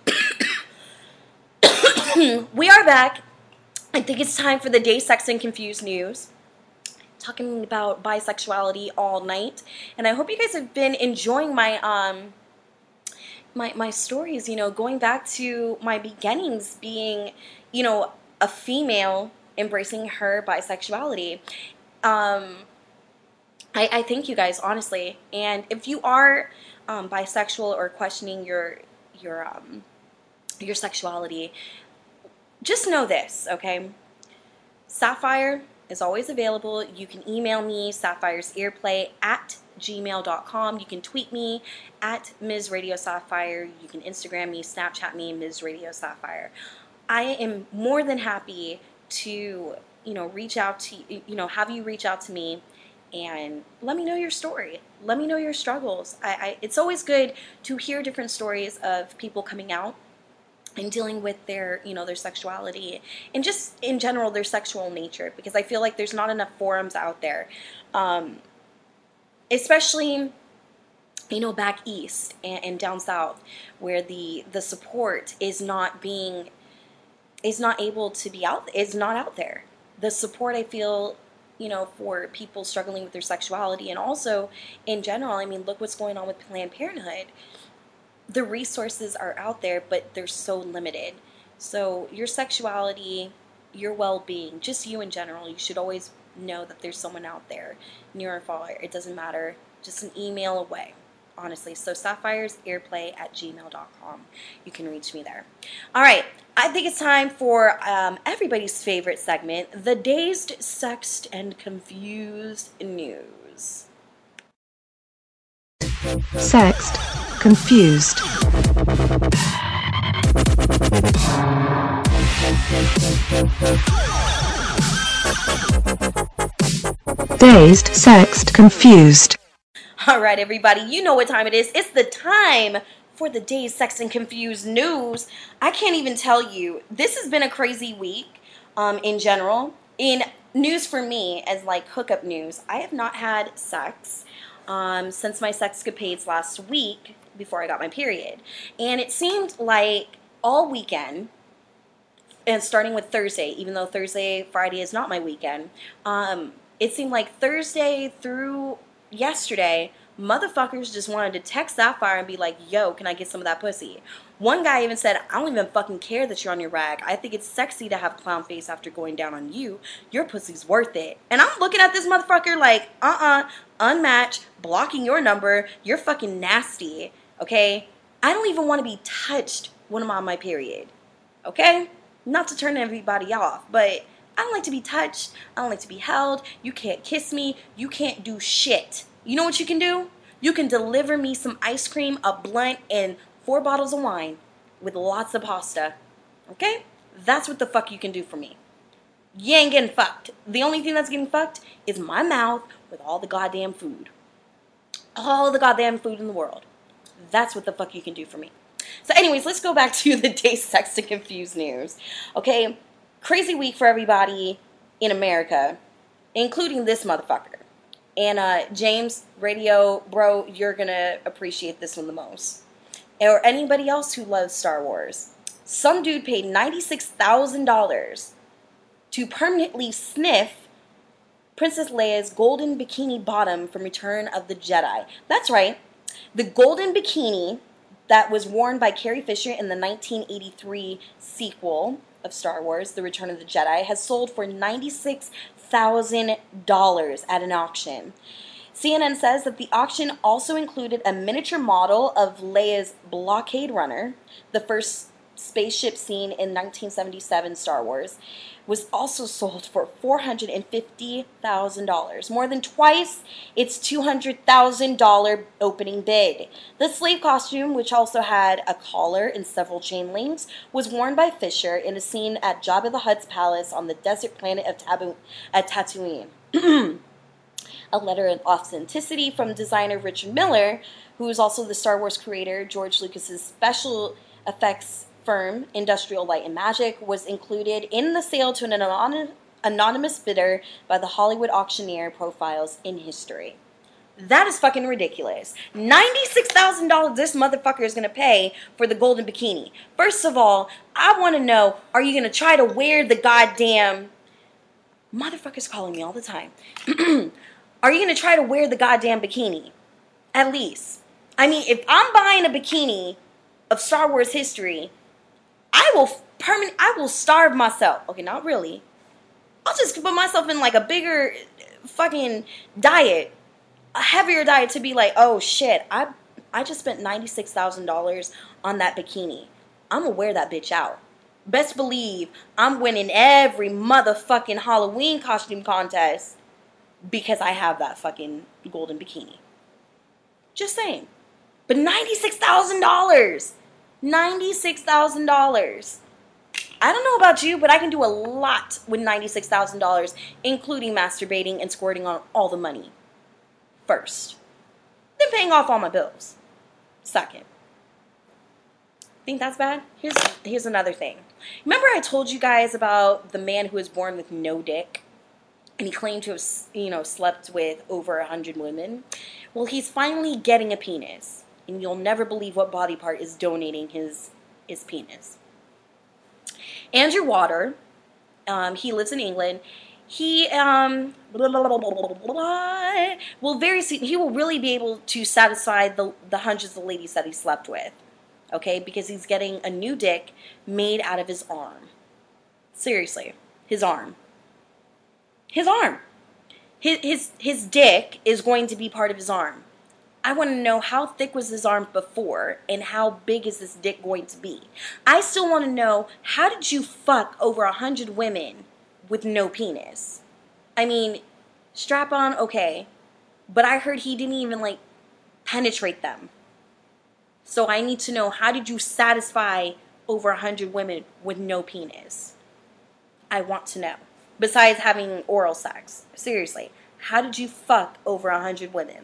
we are back. I think it's time for the Dazed, Sex, and Confused news. Talking about bisexuality all night, and I hope you guys have been enjoying my um my my stories. You know, going back to my beginnings, being, you know, a female embracing her bisexuality. Um, I I thank you guys honestly, and if you are um, bisexual or questioning your your um your sexuality, just know this, okay? Sapphire is always available. You can email me, sapphiresearplay at gmail dot com. You can tweet me at Miz Radio Sapphire. You can Instagram me, Snapchat me, Miz Radio Sapphire. I am more than happy to, you know, reach out to, you know, have you reach out to me and let me know your story. Let me know your struggles. I, I it's always good to hear different stories of people coming out and dealing with their, you know, their sexuality and just in general their sexual nature, because I feel like there's not enough forums out there, um, especially, you know, back east and, and down south, where the the support is not being is not able to be out is not out there. The support, I feel, you know, for people struggling with their sexuality, and also in general, I mean, look what's going on with Planned Parenthood. The resources are out there, but they're so limited. So your sexuality, your well-being, just you in general, you should always know that there's someone out there, near or far. It doesn't matter. Just an email away, honestly. So sapphires airplay at gmail dot com. You can reach me there. All right. I think it's time for um, everybody's favorite segment, the Dazed, Sexed, and Confused News. Sexed, confused. Dazed, sexed, confused. All right, everybody, you know what time it is. It's the time for the Dazed, Sexed, and Confused News. I can't even tell you. This has been a crazy week um, in general. In news for me, as like hookup news, I have not had sex um, since my sexcapades last week before I got my period. And it seemed like all weekend, and starting with Thursday, even though Thursday, Friday is not my weekend, um, it seemed like Thursday through yesterday, motherfuckers just wanted to text Sapphire and be like, yo, can I get some of that pussy? One guy even said, I don't even fucking care that you're on your rag. I think it's sexy to have clown face after going down on you. Your pussy's worth it. And I'm looking at this motherfucker like, uh-uh, unmatched, blocking your number. You're fucking nasty, okay? I don't even want to be touched when I'm on my period, okay? Not to turn everybody off, but I don't like to be touched. I don't like to be held. You can't kiss me. You can't do shit. You know what you can do? You can deliver me some ice cream, a blunt, and four bottles of wine with lots of pasta. Okay? That's what the fuck you can do for me. You ain't getting fucked. The only thing that's getting fucked is my mouth with all the goddamn food. All the goddamn food in the world. That's what the fuck you can do for me. So anyways, let's go back to the Dazed, Sexed, and Confused news. Okay? Crazy week for everybody in America, including this motherfucker. And uh, James, radio, bro, you're going to appreciate this one the most. Or anybody else who loves Star Wars. Some dude paid ninety-six thousand dollars to permanently sniff Princess Leia's golden bikini bottom from Return of the Jedi. That's right. The golden bikini that was worn by Carrie Fisher in the nineteen eighty-three sequel of Star Wars, The Return of the Jedi, has sold for ninety-six thousand dollars at an auction. C N N says that the auction also included a miniature model of Leia's blockade runner, the first spaceship seen in nineteen seventy-seven Star Wars, was also sold for four hundred fifty thousand dollars, more than twice its two hundred thousand dollars opening bid. The slave costume, which also had a collar and several chain links, was worn by Fisher in a scene at Jabba the Hutt's palace on the desert planet of Tabu- uh, Tatooine. A letter of authenticity from designer Richard Miller, who is also the Star Wars creator, George Lucas's special effects firm, Industrial Light and Magic, was included in the sale to an anon- anonymous bidder by the Hollywood auctioneer profiles in history. That is fucking ridiculous. ninety-six thousand dollars this motherfucker is going to pay for the golden bikini. First of all, I want to know, are you going to try to wear the goddamn... Motherfucker's calling me all the time. Are you going to try to wear the goddamn bikini? At least. I mean, if I'm buying a bikini of Star Wars history, I will permanent. I will starve myself. Okay, not really. I'll just put myself in like a bigger fucking diet, a heavier diet to be like, oh shit, I I just spent ninety-six thousand dollars on that bikini. I'm gonna wear that bitch out. Best believe I'm winning every motherfucking Halloween costume contest because I have that fucking golden bikini. Just saying. But ninety-six thousand dollars. ninety-six thousand dollars. I don't know about you, but I can do a lot with ninety-six thousand dollars, including masturbating and squirting on all the money. First. Then paying off all my bills. Second. think that's bad? Here's here's another thing. Remember I told you guys about the man who was born with no dick? And he claimed to have, you know, slept with over a hundred women. Well, he's finally getting a penis. And you'll never believe what body part is donating his, his penis. Andrew Water, um, he lives in England. He um, blah, blah, blah, blah, blah, blah, will very soon, he will really be able to satisfy the, the hundreds of ladies that he slept with. Okay, because he's getting a new dick made out of his arm. Seriously, his arm. His arm. His, his, his dick is going to be part of his arm. I want to know how thick was his arm before and how big is this dick going to be. I still want to know, how did you fuck over a hundred women with no penis? I mean, strap on, okay. But I heard he didn't even, like, penetrate them. So I need to know, how did you satisfy over a hundred women with no penis? I want to know. Besides having oral sex. Seriously. How did you fuck over a hundred women?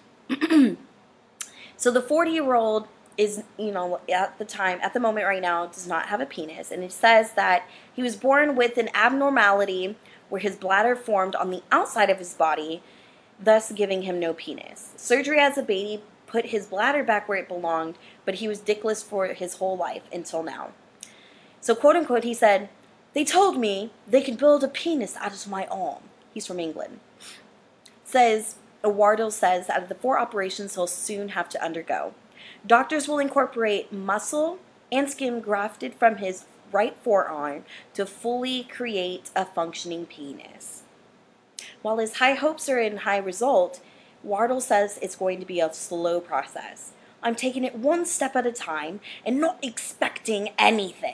So the forty-year-old is, you know, at the time, at the moment right now, does not have a penis. And it says that he was born with an abnormality where his bladder formed on the outside of his body, thus giving him no penis. Surgery as a baby put his bladder back where it belonged, but he was dickless for his whole life until now. So, quote unquote, he said, "They told me they could build a penis out of my arm." He's from England. Says, Wardle says, out of the four operations he'll soon have to undergo, doctors will incorporate muscle and skin grafted from his right forearm to fully create a functioning penis. While his high hopes are in high result, Wardle says it's going to be a slow process. "I'm taking it one step at a time and not expecting anything."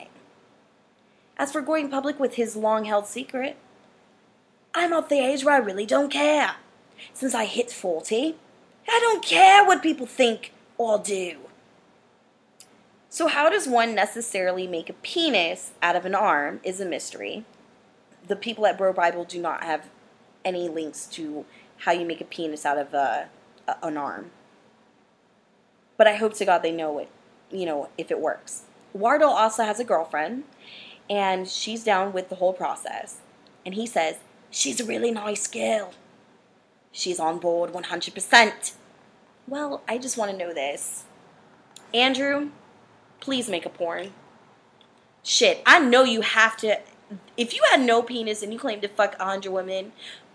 As for going public with his long-held secret, "I'm at the age where I really don't care. Since I hit forty, I don't care what people think or do." So how does one necessarily make a penis out of an arm is a mystery. The people at Bro Bible do not have any links to how you make a penis out of a, a, an arm. But I hope to God they know it, you know, if it works. Wardle also has a girlfriend, and she's down with the whole process. And he says, "She's a really nice girl. She's on board one hundred percent. Well, I just want to know this. Andrew, please make a porn. Shit, I know you have to. If you had no penis and you claimed to fuck a hundred women,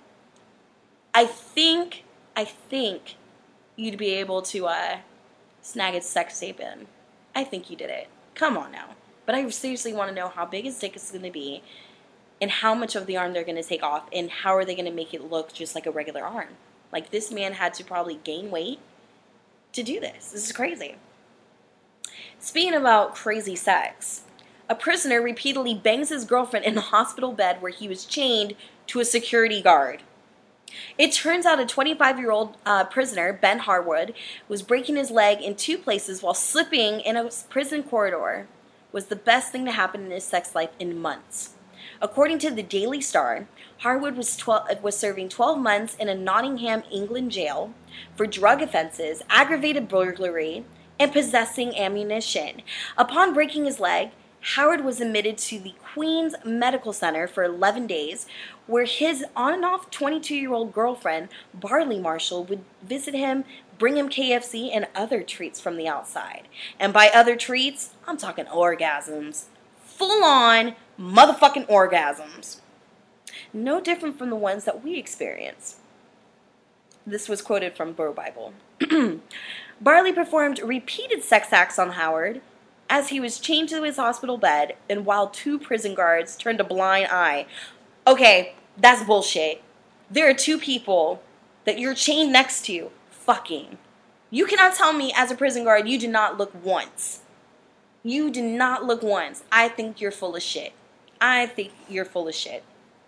I think, I think you'd be able to uh, snag a sex tape in. I think you did it. Come on now. But I seriously want to know how big his dick is going to be, and how much of the arm they're going to take off, and how are they going to make it look just like a regular arm. Like, this man had to probably gain weight to do this. This is crazy. Speaking about crazy sex, a prisoner repeatedly bangs his girlfriend in a hospital bed where he was chained to a security guard. It turns out a twenty-five-year-old uh, prisoner, Ben Harwood, was breaking his leg in two places while slipping in a prison corridor. Was the best thing to happen in his sex life in months. According to the Daily Star, Harwood was, twelve, was serving twelve months in a Nottingham, England jail for drug offenses, aggravated burglary, and possessing ammunition. Upon breaking his leg, Howard was admitted to the Queen's Medical Center for eleven days, where his on-and-off twenty-two-year-old girlfriend, Barley Marshall, would visit him, bring him K F C and other treats from the outside. And by other treats, I'm talking orgasms. Full-on motherfucking orgasms. No different from the ones that we experience. This was quoted from Bro Bible. Barley performed repeated sex acts on Howard as he was chained to his hospital bed, and while two prison guards turned a blind eye. Okay, that's bullshit. There are two people that you're chained next to fucking. You cannot tell me as a prison guard you did not look once. You did not look once. I think you're full of shit. I think you're full of shit.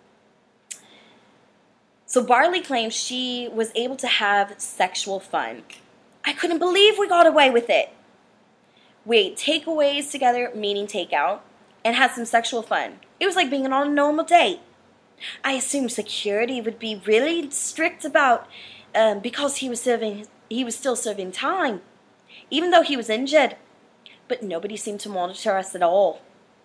So Barley claims she was able to have sexual fun. I couldn't believe we got away with it. Wait, takeaways together, meaning takeout, and had some sexual fun. It was like being on a normal date. I assumed security would be really strict about, um, because he was serving, he was still serving time, even though he was injured. but nobody seemed to monitor us at all.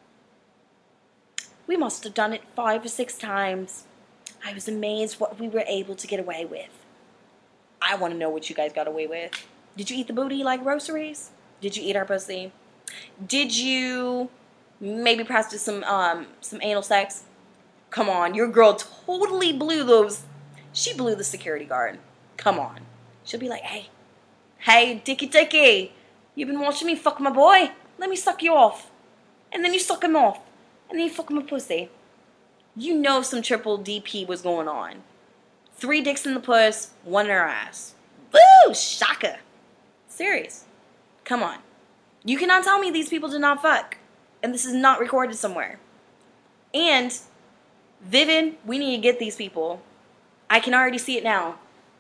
We must have done it five or six times. I was amazed what we were able to get away with. I want to know what you guys got away with. Did you eat the booty like groceries? Did you eat our pussy? Did you maybe practice some um some anal sex? Come on, your girl totally blew those. She blew the security guard. Come on. She'll be like, hey, hey, dicky dicky, you've been watching me fuck my boy? Let me suck you off. And then you suck him off. And then you fuck him a pussy. You know some triple D P was going on. Three dicks in the puss, one in her ass. Woo! Shaka. Serious. Come on. You cannot tell me these people did not fuck. And this is not recorded somewhere. And Vivid, we need to get these people. I can already see it now.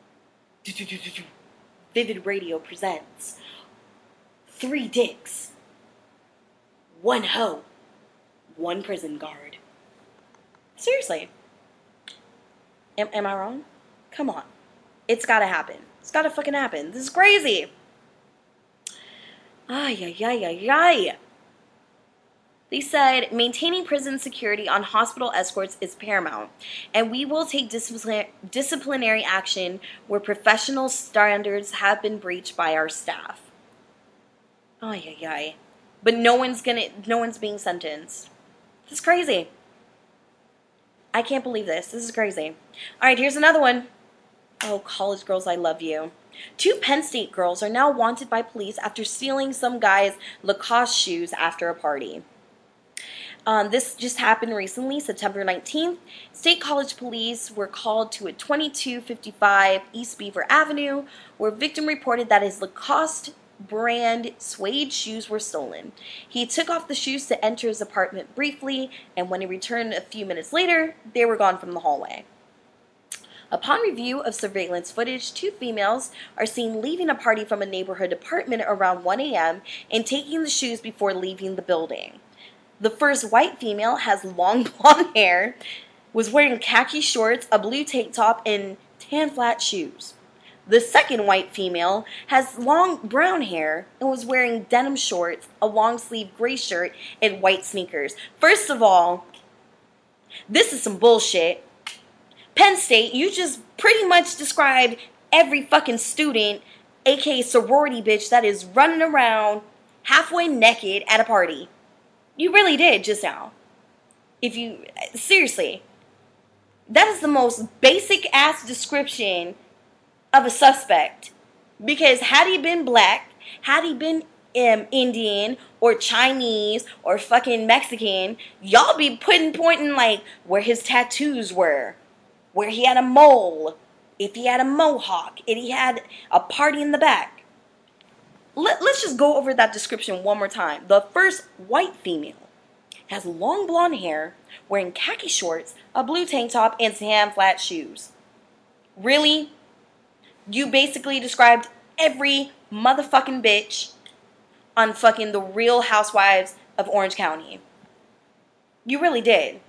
Vivid Radio presents Three Dicks, One Hoe, One Prison Guard. Seriously. Am, am I wrong? Come on. It's gotta happen. It's gotta fucking happen. This is crazy. Ay, ay, ay, ay, ay. They said, maintaining prison security on hospital escorts is paramount, and we will take discipline, disciplinary action where professional standards have been breached by our staff. Ay, ay, ay. But no one's gonna, no one's being sentenced. This is crazy. I can't believe this. This is crazy. All right, here's another one. Oh, college girls, I love you. Two Penn State girls are now wanted by police after stealing some guy's Lacoste shoes after a party. Um, this just happened recently, September nineteenth. State College police were called to a twenty-two fifty-five East Beaver Avenue, where a victim reported that his Lacoste brand suede shoes were stolen. He took off the shoes to enter his apartment briefly, and when he returned a few minutes later, they were gone from the hallway. Upon review of surveillance footage, two females are seen leaving a party from a neighborhood apartment around one a.m. and taking the shoes before leaving the building. The first white female has long blonde hair, was wearing khaki shorts, a blue tank top, and tan flat shoes. The second white female has long brown hair and was wearing denim shorts, a long sleeve gray shirt, and white sneakers. First of all, this is some bullshit. Penn State, you just pretty much described every fucking student, aka sorority bitch, that is running around halfway naked at a party. You really did just now. If you, seriously, that is the most basic ass description of a suspect. Because had he been black, had he been um, Indian or Chinese or fucking Mexican, y'all be putting, pointing like where his tattoos were, where he had a mole, if he had a mohawk, if he had a party in the back. Let, let's just go over that description one more time. The first white female has long blonde hair, wearing khaki shorts, a blue tank top, and tan flat shoes. Really? You basically described every motherfucking bitch on fucking The Real Housewives of Orange County. You really did.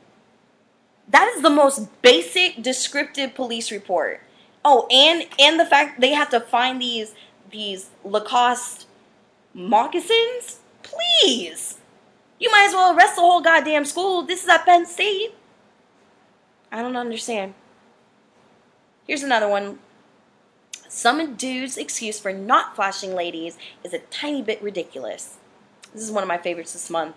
That is the most basic descriptive police report. Oh, and and the fact they have to find these these Lacoste moccasins? Please. You might as well arrest the whole goddamn school. This is at Penn State. I don't understand. Here's another one. Some dude's excuse for not flashing ladies is a tiny bit ridiculous. This is one of my favorites this month.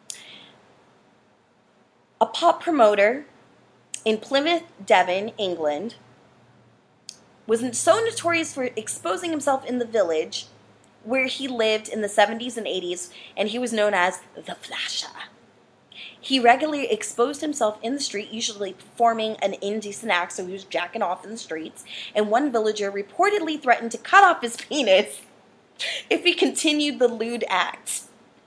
A pop promoter in Plymouth, Devon, England, was so notorious for exposing himself in the village where he lived in the seventies and eighties, and he was known as the Flasher. He regularly exposed himself in the street, usually performing an indecent act, so he was jacking off in the streets, and one villager reportedly threatened to cut off his penis if he continued the lewd act.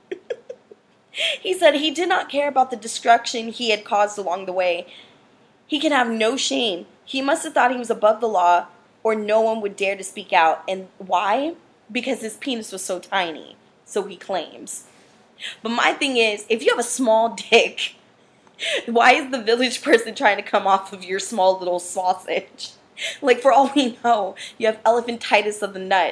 He said he did not care about the destruction he had caused along the way. He can have no shame. He must have thought he was above the law, or no one would dare to speak out. And why? Because his penis was so tiny, so he claims. But my thing is, if you have a small dick, why is the village person trying to come off of your small little sausage? Like, for all we know, you have elephantitis of the nuts,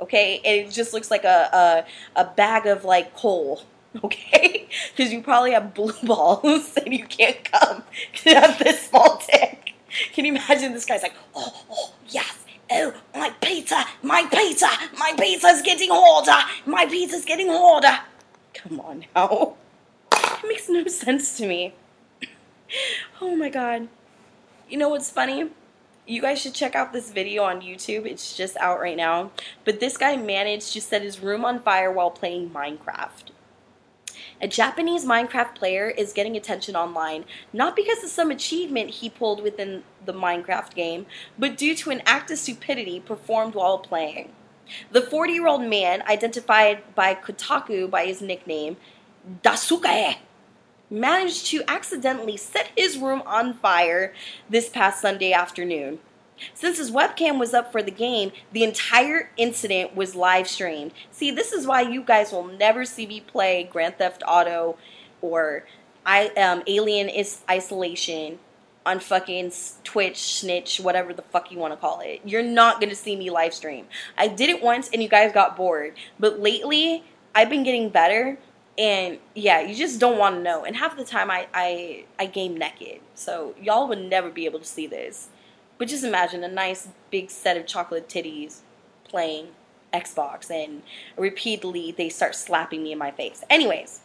okay? And it just looks like a, a, a bag of, like, coal, okay? Because you probably have blue balls and you can't come because you have this small dick. Can you imagine this guy's like, oh, oh, yes. Oh, my pizza, my pizza, my pizza's getting harder, my pizza's getting harder. Come on now. It makes no sense to me. Oh my god. You know what's funny? You guys should check out this video on YouTube. It's just out right now. But this guy managed to set his room on fire while playing Minecraft. A Japanese Minecraft player is getting attention online, not because of some achievement he pulled within the Minecraft game, but due to an act of stupidity performed while playing. The forty-year-old man, identified by Kotaku by his nickname, Dasuke, managed to accidentally set his room on fire this past Sunday afternoon. Since his webcam was up for the game, the entire incident was live streamed. See, this is why you guys will never see me play Grand Theft Auto or I um, Alien is Isolation on fucking Twitch, Snitch, whatever the fuck you want to call it. You're not going to see me live stream. I did it once and you guys got bored. But lately, I've been getting better. And yeah, you just don't want to know. And half the time, I, I, I game naked. So y'all would never be able to see this. But just imagine a nice big set of chocolate titties playing Xbox and repeatedly they start slapping me in my face. Anyways,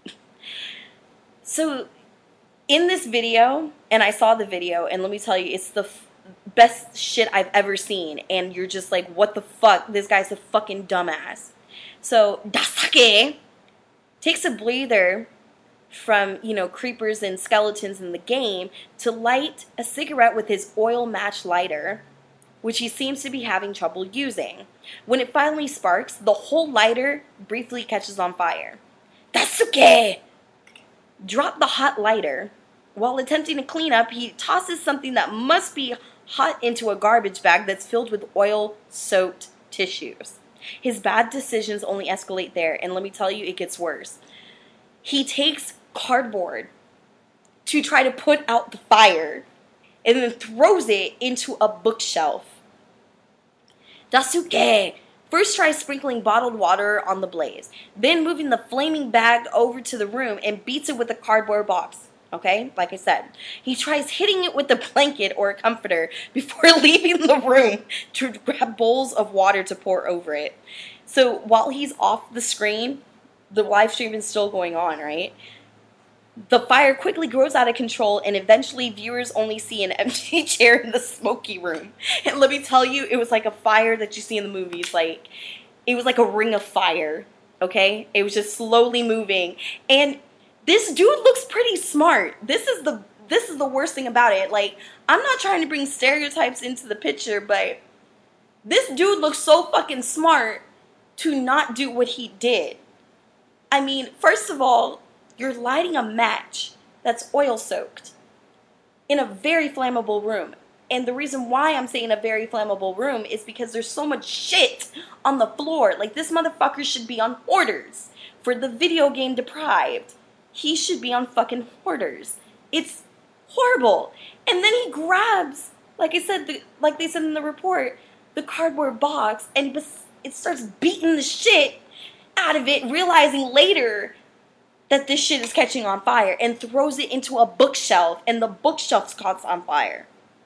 so in this video, and I saw the video, and let me tell you, it's the f- best shit I've ever seen. And you're just like, what the fuck? This guy's a fucking dumbass. So Dasuke takes a breather from, you know, creepers and skeletons in the game to light a cigarette with his oil match lighter, which he seems to be having trouble using. When it finally sparks, the whole lighter briefly catches on fire. Dasuke dropped the hot lighter. While attempting to clean up, he tosses something that must be hot into a garbage bag that's filled with oil-soaked tissues. His bad decisions only escalate there, and let me tell you, it gets worse. He takes cardboard to try to put out the fire and then throws it into a bookshelf. Dasuke first tries sprinkling bottled water on the blaze, then moving the flaming bag over to the room and beats it with a cardboard box. Okay, like I said, he tries hitting it with a blanket or a comforter before leaving the room to grab bowls of water to pour over it. So while he's off the screen, the live stream is still going on, right? The fire quickly grows out of control, and eventually viewers only see an empty chair in the smoky room. And let me tell you, it was like a fire that you see in the movies. Like, it was like a ring of fire, okay? It was just slowly moving. And this dude looks pretty smart. This is the this is the worst thing about it. Like, I'm not trying to bring stereotypes into the picture, but this dude looks so fucking smart to not do what he did. I mean, first of all, you're lighting a match that's oil-soaked in a very flammable room. And the reason why I'm saying a very flammable room is because there's so much shit on the floor. Like, this motherfucker should be on Hoarders. For the video game deprived, he should be on fucking Hoarders. It's horrible. And then he grabs, like I said, the, like they said in the report, the cardboard box, and it starts beating the shit out of it, realizing later that this shit is catching on fire, and throws it into a bookshelf, and the bookshelf's caught on fire.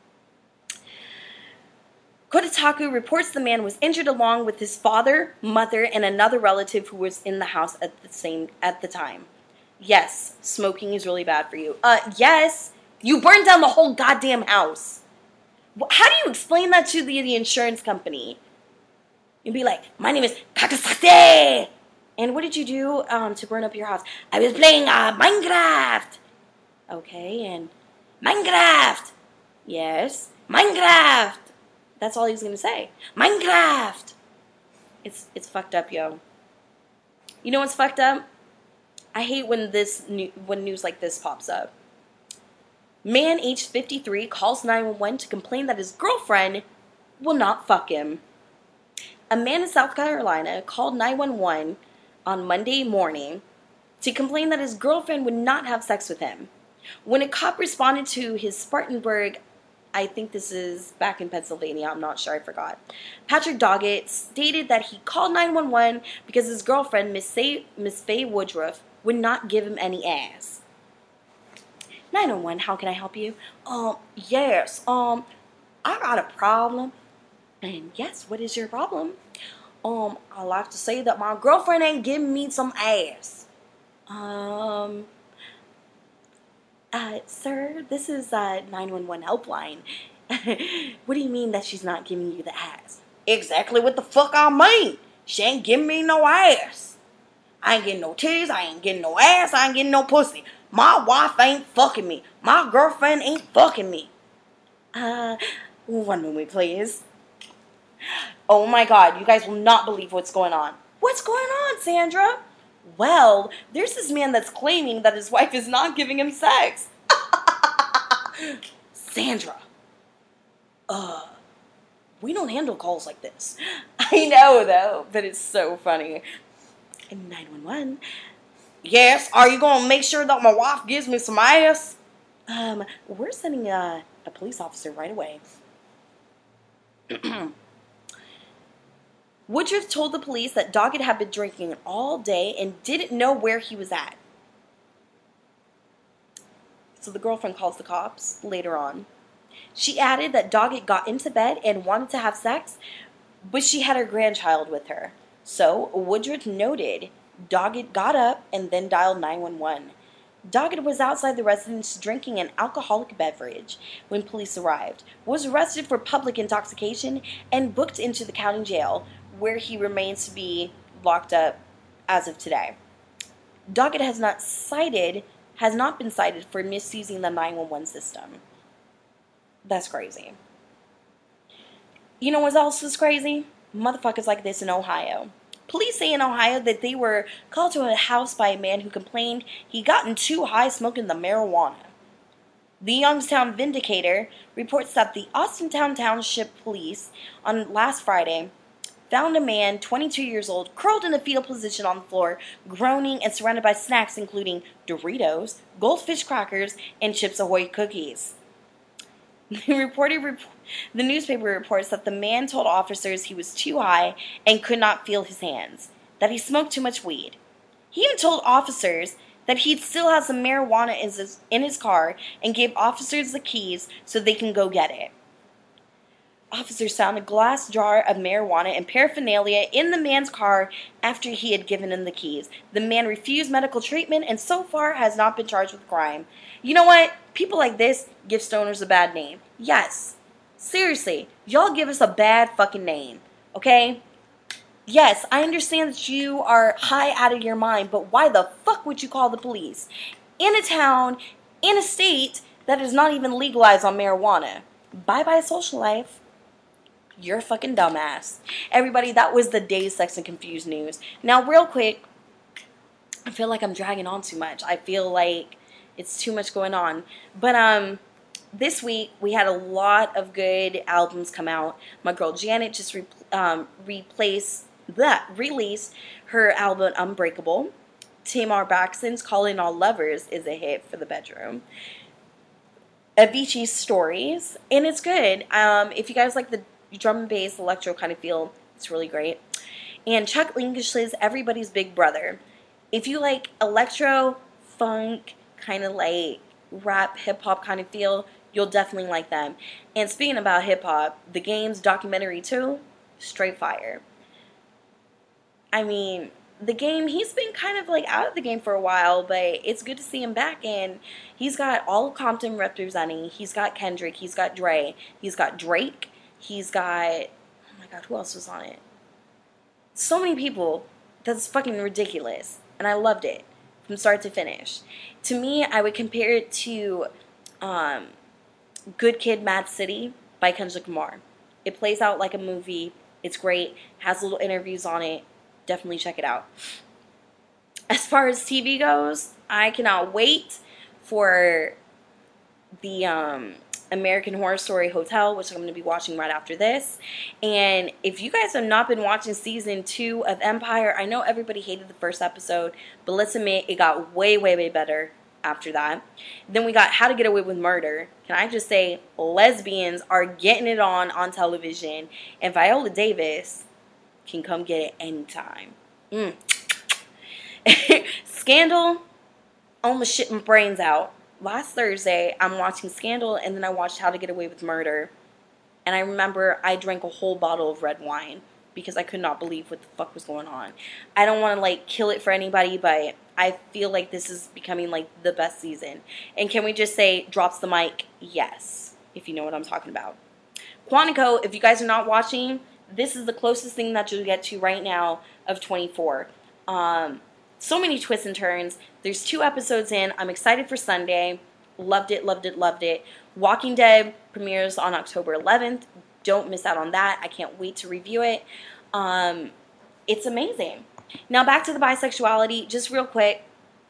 Kotaku reports the man was injured along with his father, mother, and another relative who was in the house at the same at the time. Yes, smoking is really bad for you. Uh, yes, you burned down the whole goddamn house. How do you explain that to the, the insurance company? You'd be like, my name is Kakasate! And what did you do um, to burn up your house? I was playing uh, Minecraft! Okay, and Minecraft! Yes, Minecraft! That's all he was going to say. Minecraft! It's it's fucked up, yo. You know what's fucked up? I hate when this new, when news like this pops up. Man aged fifty-three calls nine one one to complain that his girlfriend will not fuck him. A man in South Carolina called nine one one on Monday morning to complain that his girlfriend would not have sex with him. When a cop responded to his Spartanburg I think this is back in Pennsylvania. I'm not sure. I forgot. Patrick Doggett stated that he called nine one one because his girlfriend, Miss Say, Miss Faye Woodruff, would not give him any ass. nine one one, how can I help you? Um, yes. Um, I got a problem. And yes, what is your problem? Um, I like to say that my girlfriend ain't giving me some ass. Um... Uh, sir, this is a nine one one helpline. What do you mean that she's not giving you the ass? Exactly what the fuck I mean. She ain't giving me no ass. I ain't getting no titties, I ain't getting no ass, I ain't getting no pussy. My wife ain't fucking me. My girlfriend ain't fucking me. Uh, one moment, please. Oh my god, you guys will not believe what's going on. What's going on, Sandra? Well, there's this man that's claiming that his wife is not giving him sex. Sandra. Uh, we don't handle calls like this. I know, though, but it's so funny. nine one one. Yes, are you going to make sure that my wife gives me some ass? Um, we're sending a, a police officer right away. Woodruff told the police that Doggett had been drinking all day and didn't know where he was at. So the girlfriend calls the cops later on. She added that Doggett got into bed and wanted to have sex, but she had her grandchild with her. So Woodruff noted Doggett got up and then dialed nine one one. Doggett was outside the residence drinking an alcoholic beverage when police arrived, was arrested for public intoxication, and booked into the county jail, where he remains to be locked up as of today. Doggett has not cited, has not been cited for misusing the nine one one system. That's crazy. You know what else is crazy? Motherfuckers like this in Ohio. Police say in Ohio that they were called to a house by a man who complained he'd gotten too high smoking the marijuana. The Youngstown Vindicator reports that the Austintown Township Police on last Friday found a man, twenty-two years old, curled in a fetal position on the floor, groaning and surrounded by snacks including Doritos, Goldfish crackers, and Chips Ahoy cookies. The, reporter rep- the newspaper reports that the man told officers he was too high and could not feel his hands, that he smoked too much weed. He even told officers that he still has some marijuana in his, in his car and gave officers the keys so they can go get it. Officers found a glass jar of marijuana and paraphernalia in the man's car after he had given him the keys. The man refused medical treatment and so far has not been charged with crime. You know what? People like this give stoners a bad name. Yes. Seriously. Y'all give us a bad fucking name. Okay? Yes, I understand that you are high out of your mind, but why the fuck would you call the police? In a town, in a state that is not even legalized on marijuana. Bye-bye social life. You're a fucking dumbass. Everybody, that was the Dazed, Sex, and Confused news. Now, real quick, I feel like I'm dragging on too much. I feel like it's too much going on. But, um, this week, we had a lot of good albums come out. My girl Janet just re- um, replaced, that, released her album Unbreakable. Tamar Braxton's Calling All Lovers is a hit for the bedroom. Avicii's Stories, and it's good. Um, if you guys like the drum and bass, electro kind of feel, it's really great. And Chuck English's Everybody's Big Brother. If you like electro, funk, kind of like rap, hip-hop kind of feel, you'll definitely like them. And speaking about hip-hop, The Game's documentary too, straight fire. I mean, The Game, he's been kind of like out of the game for a while, but it's good to see him back. And he's got all of Compton representing. He's got Kendrick, he's got Dre, he's got Drake, he's got, oh my god, who else was on it? So many people. That's fucking ridiculous. And I loved it from start to finish. To me, I would compare it to um, Good Kid, Mad City by Kendrick Lamar. It plays out like a movie. It's great. Has little interviews on it. Definitely check it out. As far as T V goes, I cannot wait for the um, American Horror Story Hotel, which I'm going to be watching right after this. And if you guys have not been watching season two of Empire, I know everybody hated the first episode, but let's admit it got way, way, way better after that. Then we got How to Get Away with Murder. Can I just say, lesbians are getting it on on television, and Viola Davis can come get it anytime. Mm. Scandal, almost shit my brains out. Last Thursday, I'm watching Scandal, and then I watched How to Get Away with Murder. And I remember I drank a whole bottle of red wine because I could not believe what the fuck was going on. I don't want to, like, kill it for anybody, but I feel like this is becoming, like, the best season. And can we just say, drops the mic? Yes, if you know what I'm talking about. Quantico, if you guys are not watching, this is the closest thing that you'll get to right now of twenty-four. Um, so many twists and turns. There's two episodes in. I'm excited for Sunday. Loved it, loved it, loved it. Walking Dead premieres on October eleventh. Don't miss out on that. I can't wait to review it. Um, it's amazing. Now back to the bisexuality, just real quick.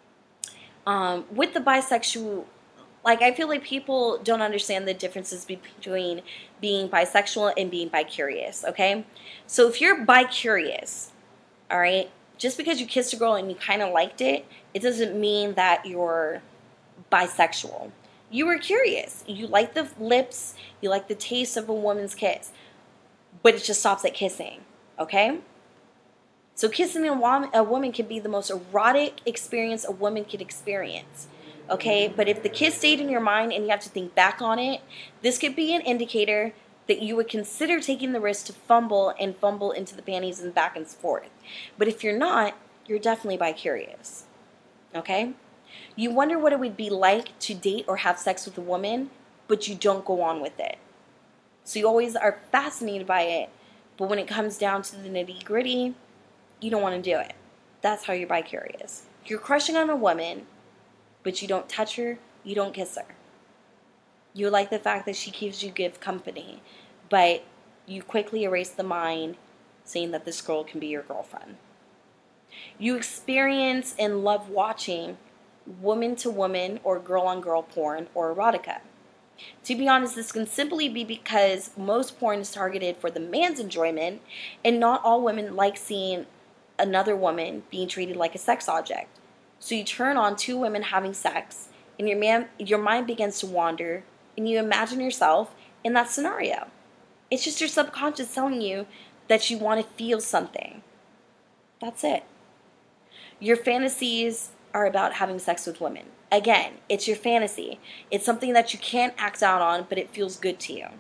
Um, with the bisexual, like, I feel like people don't understand the differences between being bisexual and being bi-curious, okay? So if you're bi-curious, all right, just because you kissed a girl and you kind of liked it, it doesn't mean that you're bisexual. You were curious. You like the lips. You like the taste of a woman's kiss. But it just stops at kissing, okay? So kissing a woman, a woman can be the most erotic experience a woman could experience, okay? But if the kiss stayed in your mind and you have to think back on it, this could be an indicator that you would consider taking the risk to fumble and fumble into the panties and back and forth. But if you're not, you're definitely bi-curious, okay? You wonder what it would be like to date or have sex with a woman, but you don't go on with it. So you always are fascinated by it, but when it comes down to the nitty-gritty, you don't want to do it. That's how you're bi-curious. You're crushing on a woman, but you don't touch her, you don't kiss her. You like the fact that she keeps you good company, but you quickly erase the mind saying that this girl can be your girlfriend. You experience and love watching woman-to-woman or girl-on-girl porn or erotica. To be honest, this can simply be because most porn is targeted for the man's enjoyment, and not all women like seeing another woman being treated like a sex object. So you turn on two women having sex, and your man, your mind begins to wander, and you imagine yourself in that scenario. It's just your subconscious telling you that you want to feel something. That's it. Your fantasies are about having sex with women. Again, it's your fantasy. It's something that you can't act out on, but it feels good to you.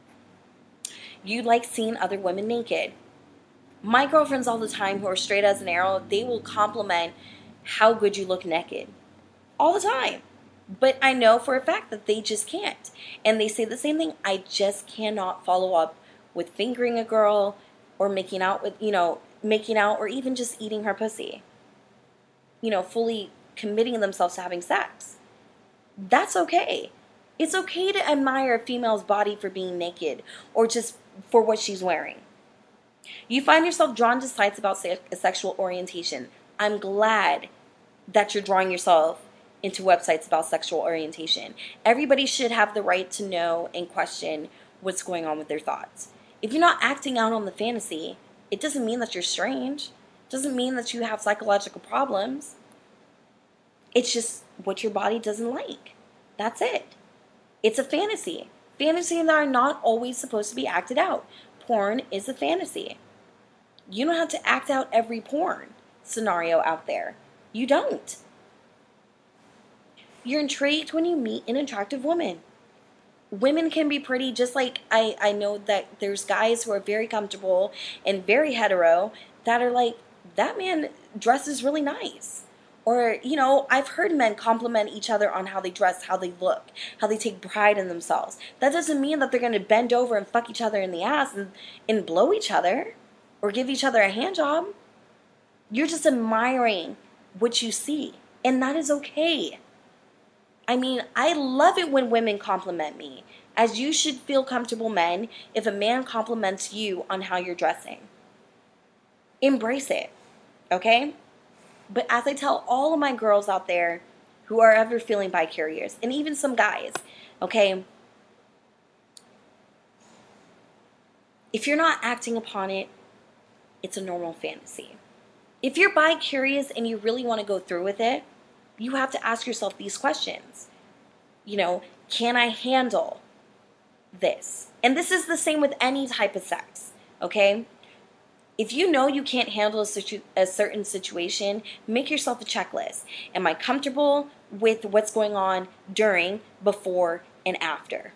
You like seeing other women naked. My girlfriends all the time who are straight as an arrow, they will compliment how good you look naked. All the time. But I know for a fact that they just can't. And they say the same thing. I just cannot follow up with fingering a girl or making out with, you know, making out or even just eating her pussy. You know, fully committing themselves to having sex. That's okay. It's okay to admire a female's body for being naked or just for what she's wearing. You find yourself drawn to sites about se- sexual orientation. I'm glad that you're drawing yourself into websites about sexual orientation. Everybody should have the right to know and question what's going on with their thoughts. If you're not acting out on the fantasy, it doesn't mean that you're strange. It doesn't mean that you have psychological problems. It's just what your body doesn't like. That's it. It's a fantasy. Fantasies are not always supposed to be acted out. Porn is a fantasy. You don't have to act out every porn scenario out there. You don't. You're intrigued when you meet an attractive woman. Women can be pretty, just like I, I know that there's guys who are very comfortable and very hetero that are like, that man dresses really nice. Or, you know, I've heard men compliment each other on how they dress, how they look, how they take pride in themselves. That doesn't mean that they're going to bend over and fuck each other in the ass and, and blow each other or give each other a hand job. You're just admiring what you see, and that is okay. I mean, I love it when women compliment me, as you should feel comfortable, men, if a man compliments you on how you're dressing. Embrace it, okay? But as I tell all of my girls out there who are ever feeling bi-curious, and even some guys, okay, if you're not acting upon it, it's a normal fantasy. If you're bi-curious and you really want to go through with it, you have to ask yourself these questions. You know, can I handle this? And this is the same with any type of sex, okay? If you know you can't handle a, situ- a certain situation, make yourself a checklist. Am I comfortable with what's going on during, before, and after?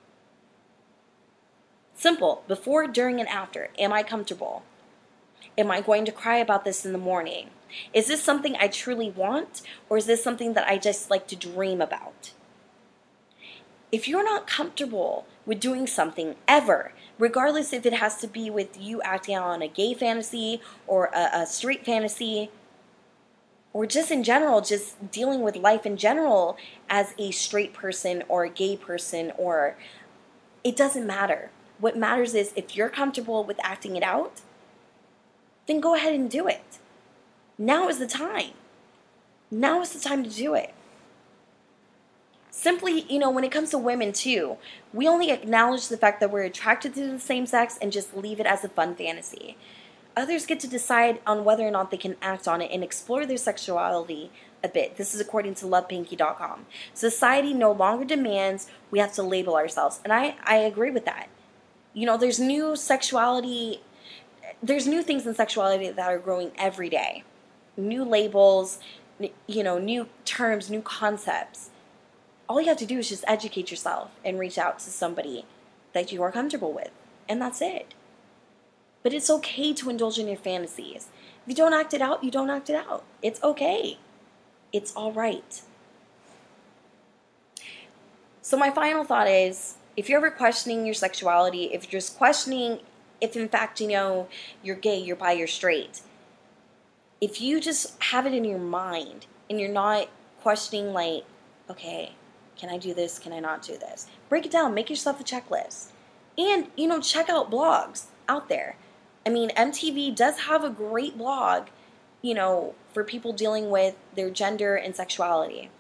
Simple. Before, during, and after. Am I comfortable? Am I going to cry about this in the morning? Is this something I truly want, or is this something that I just like to dream about? If you're not comfortable with doing something ever, regardless if it has to be with you acting out on a gay fantasy or a, a straight fantasy, or just in general, just dealing with life in general as a straight person or a gay person, or it doesn't matter. What matters is if you're comfortable with acting it out, then go ahead and do it. Now is the time. Now is the time to do it. Simply, you know, when it comes to women too, we only acknowledge the fact that we're attracted to the same sex and just leave it as a fun fantasy. Others get to decide on whether or not they can act on it and explore their sexuality a bit. This is according to love pinky dot com. Society no longer demands we have to label ourselves. And I, I agree with that. You know, there's new sexuality, there's new things in sexuality that are growing every day. New labels, you know, new terms, new concepts. All you have to do is just educate yourself and reach out to somebody that you are comfortable with. And that's it. But it's okay to indulge in your fantasies. If you don't act it out, you don't act it out. It's okay. It's all right. So my final thought is, if you're ever questioning your sexuality, if you're just questioning if in fact, you know, you're gay, you're bi, you're straight, if you just have it in your mind and you're not questioning like, okay, can I do this? Can I not do this? Break it down. Make yourself a checklist. And, you know, check out blogs out there. I mean, M T V does have a great blog, you know, for people dealing with their gender and sexuality.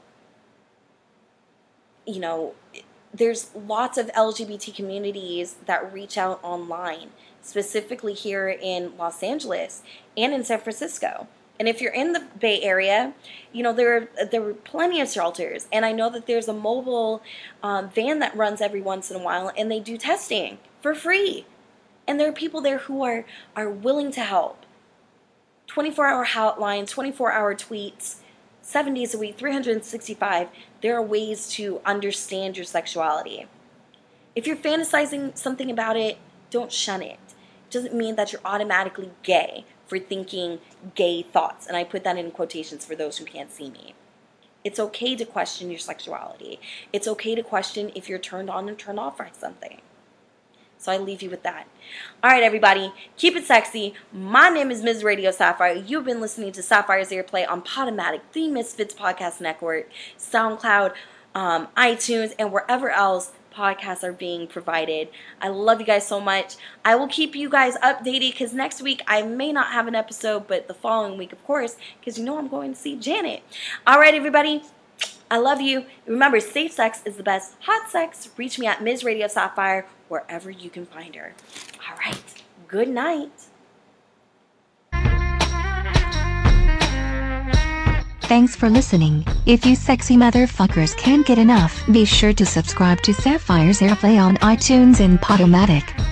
You know, there's lots of L G B T communities that reach out online, specifically here in Los Angeles and in San Francisco. And if you're in the Bay Area, you know, there are, there are plenty of shelters. And I know that there's a mobile um, van that runs every once in a while, and they do testing for free. And there are people there who are, are willing to help. twenty-four hour hotline, twenty-four hour tweets, seven days a week, three hundred sixty-five. There are ways to understand your sexuality. If you're fantasizing something about it, don't shun it. It doesn't mean that you're automatically gay for thinking gay thoughts. And I put that in quotations for those who can't see me. It's okay to question your sexuality. It's okay to question if you're turned on and turned off by something. So I leave you with that. All right, everybody, keep it sexy. My name is Miz Radio Sapphire. You've been listening to Sapphire's Airplay on Podomatic, the Misfits Podcast Network, SoundCloud, um, iTunes, and wherever else podcasts are being provided. I love you guys so much. I will keep you guys updated because next week I may not have an episode, but the following week, of course, because you know I'm going to see Janet. All right, everybody. I love you. Remember, safe sex is the best hot sex. Reach me at Miz Radio Sapphire wherever you can find her. All right. Good night. Thanks for listening. If you sexy motherfuckers can't get enough, be sure to subscribe to Sapphire's Airplay on iTunes and Podomatic.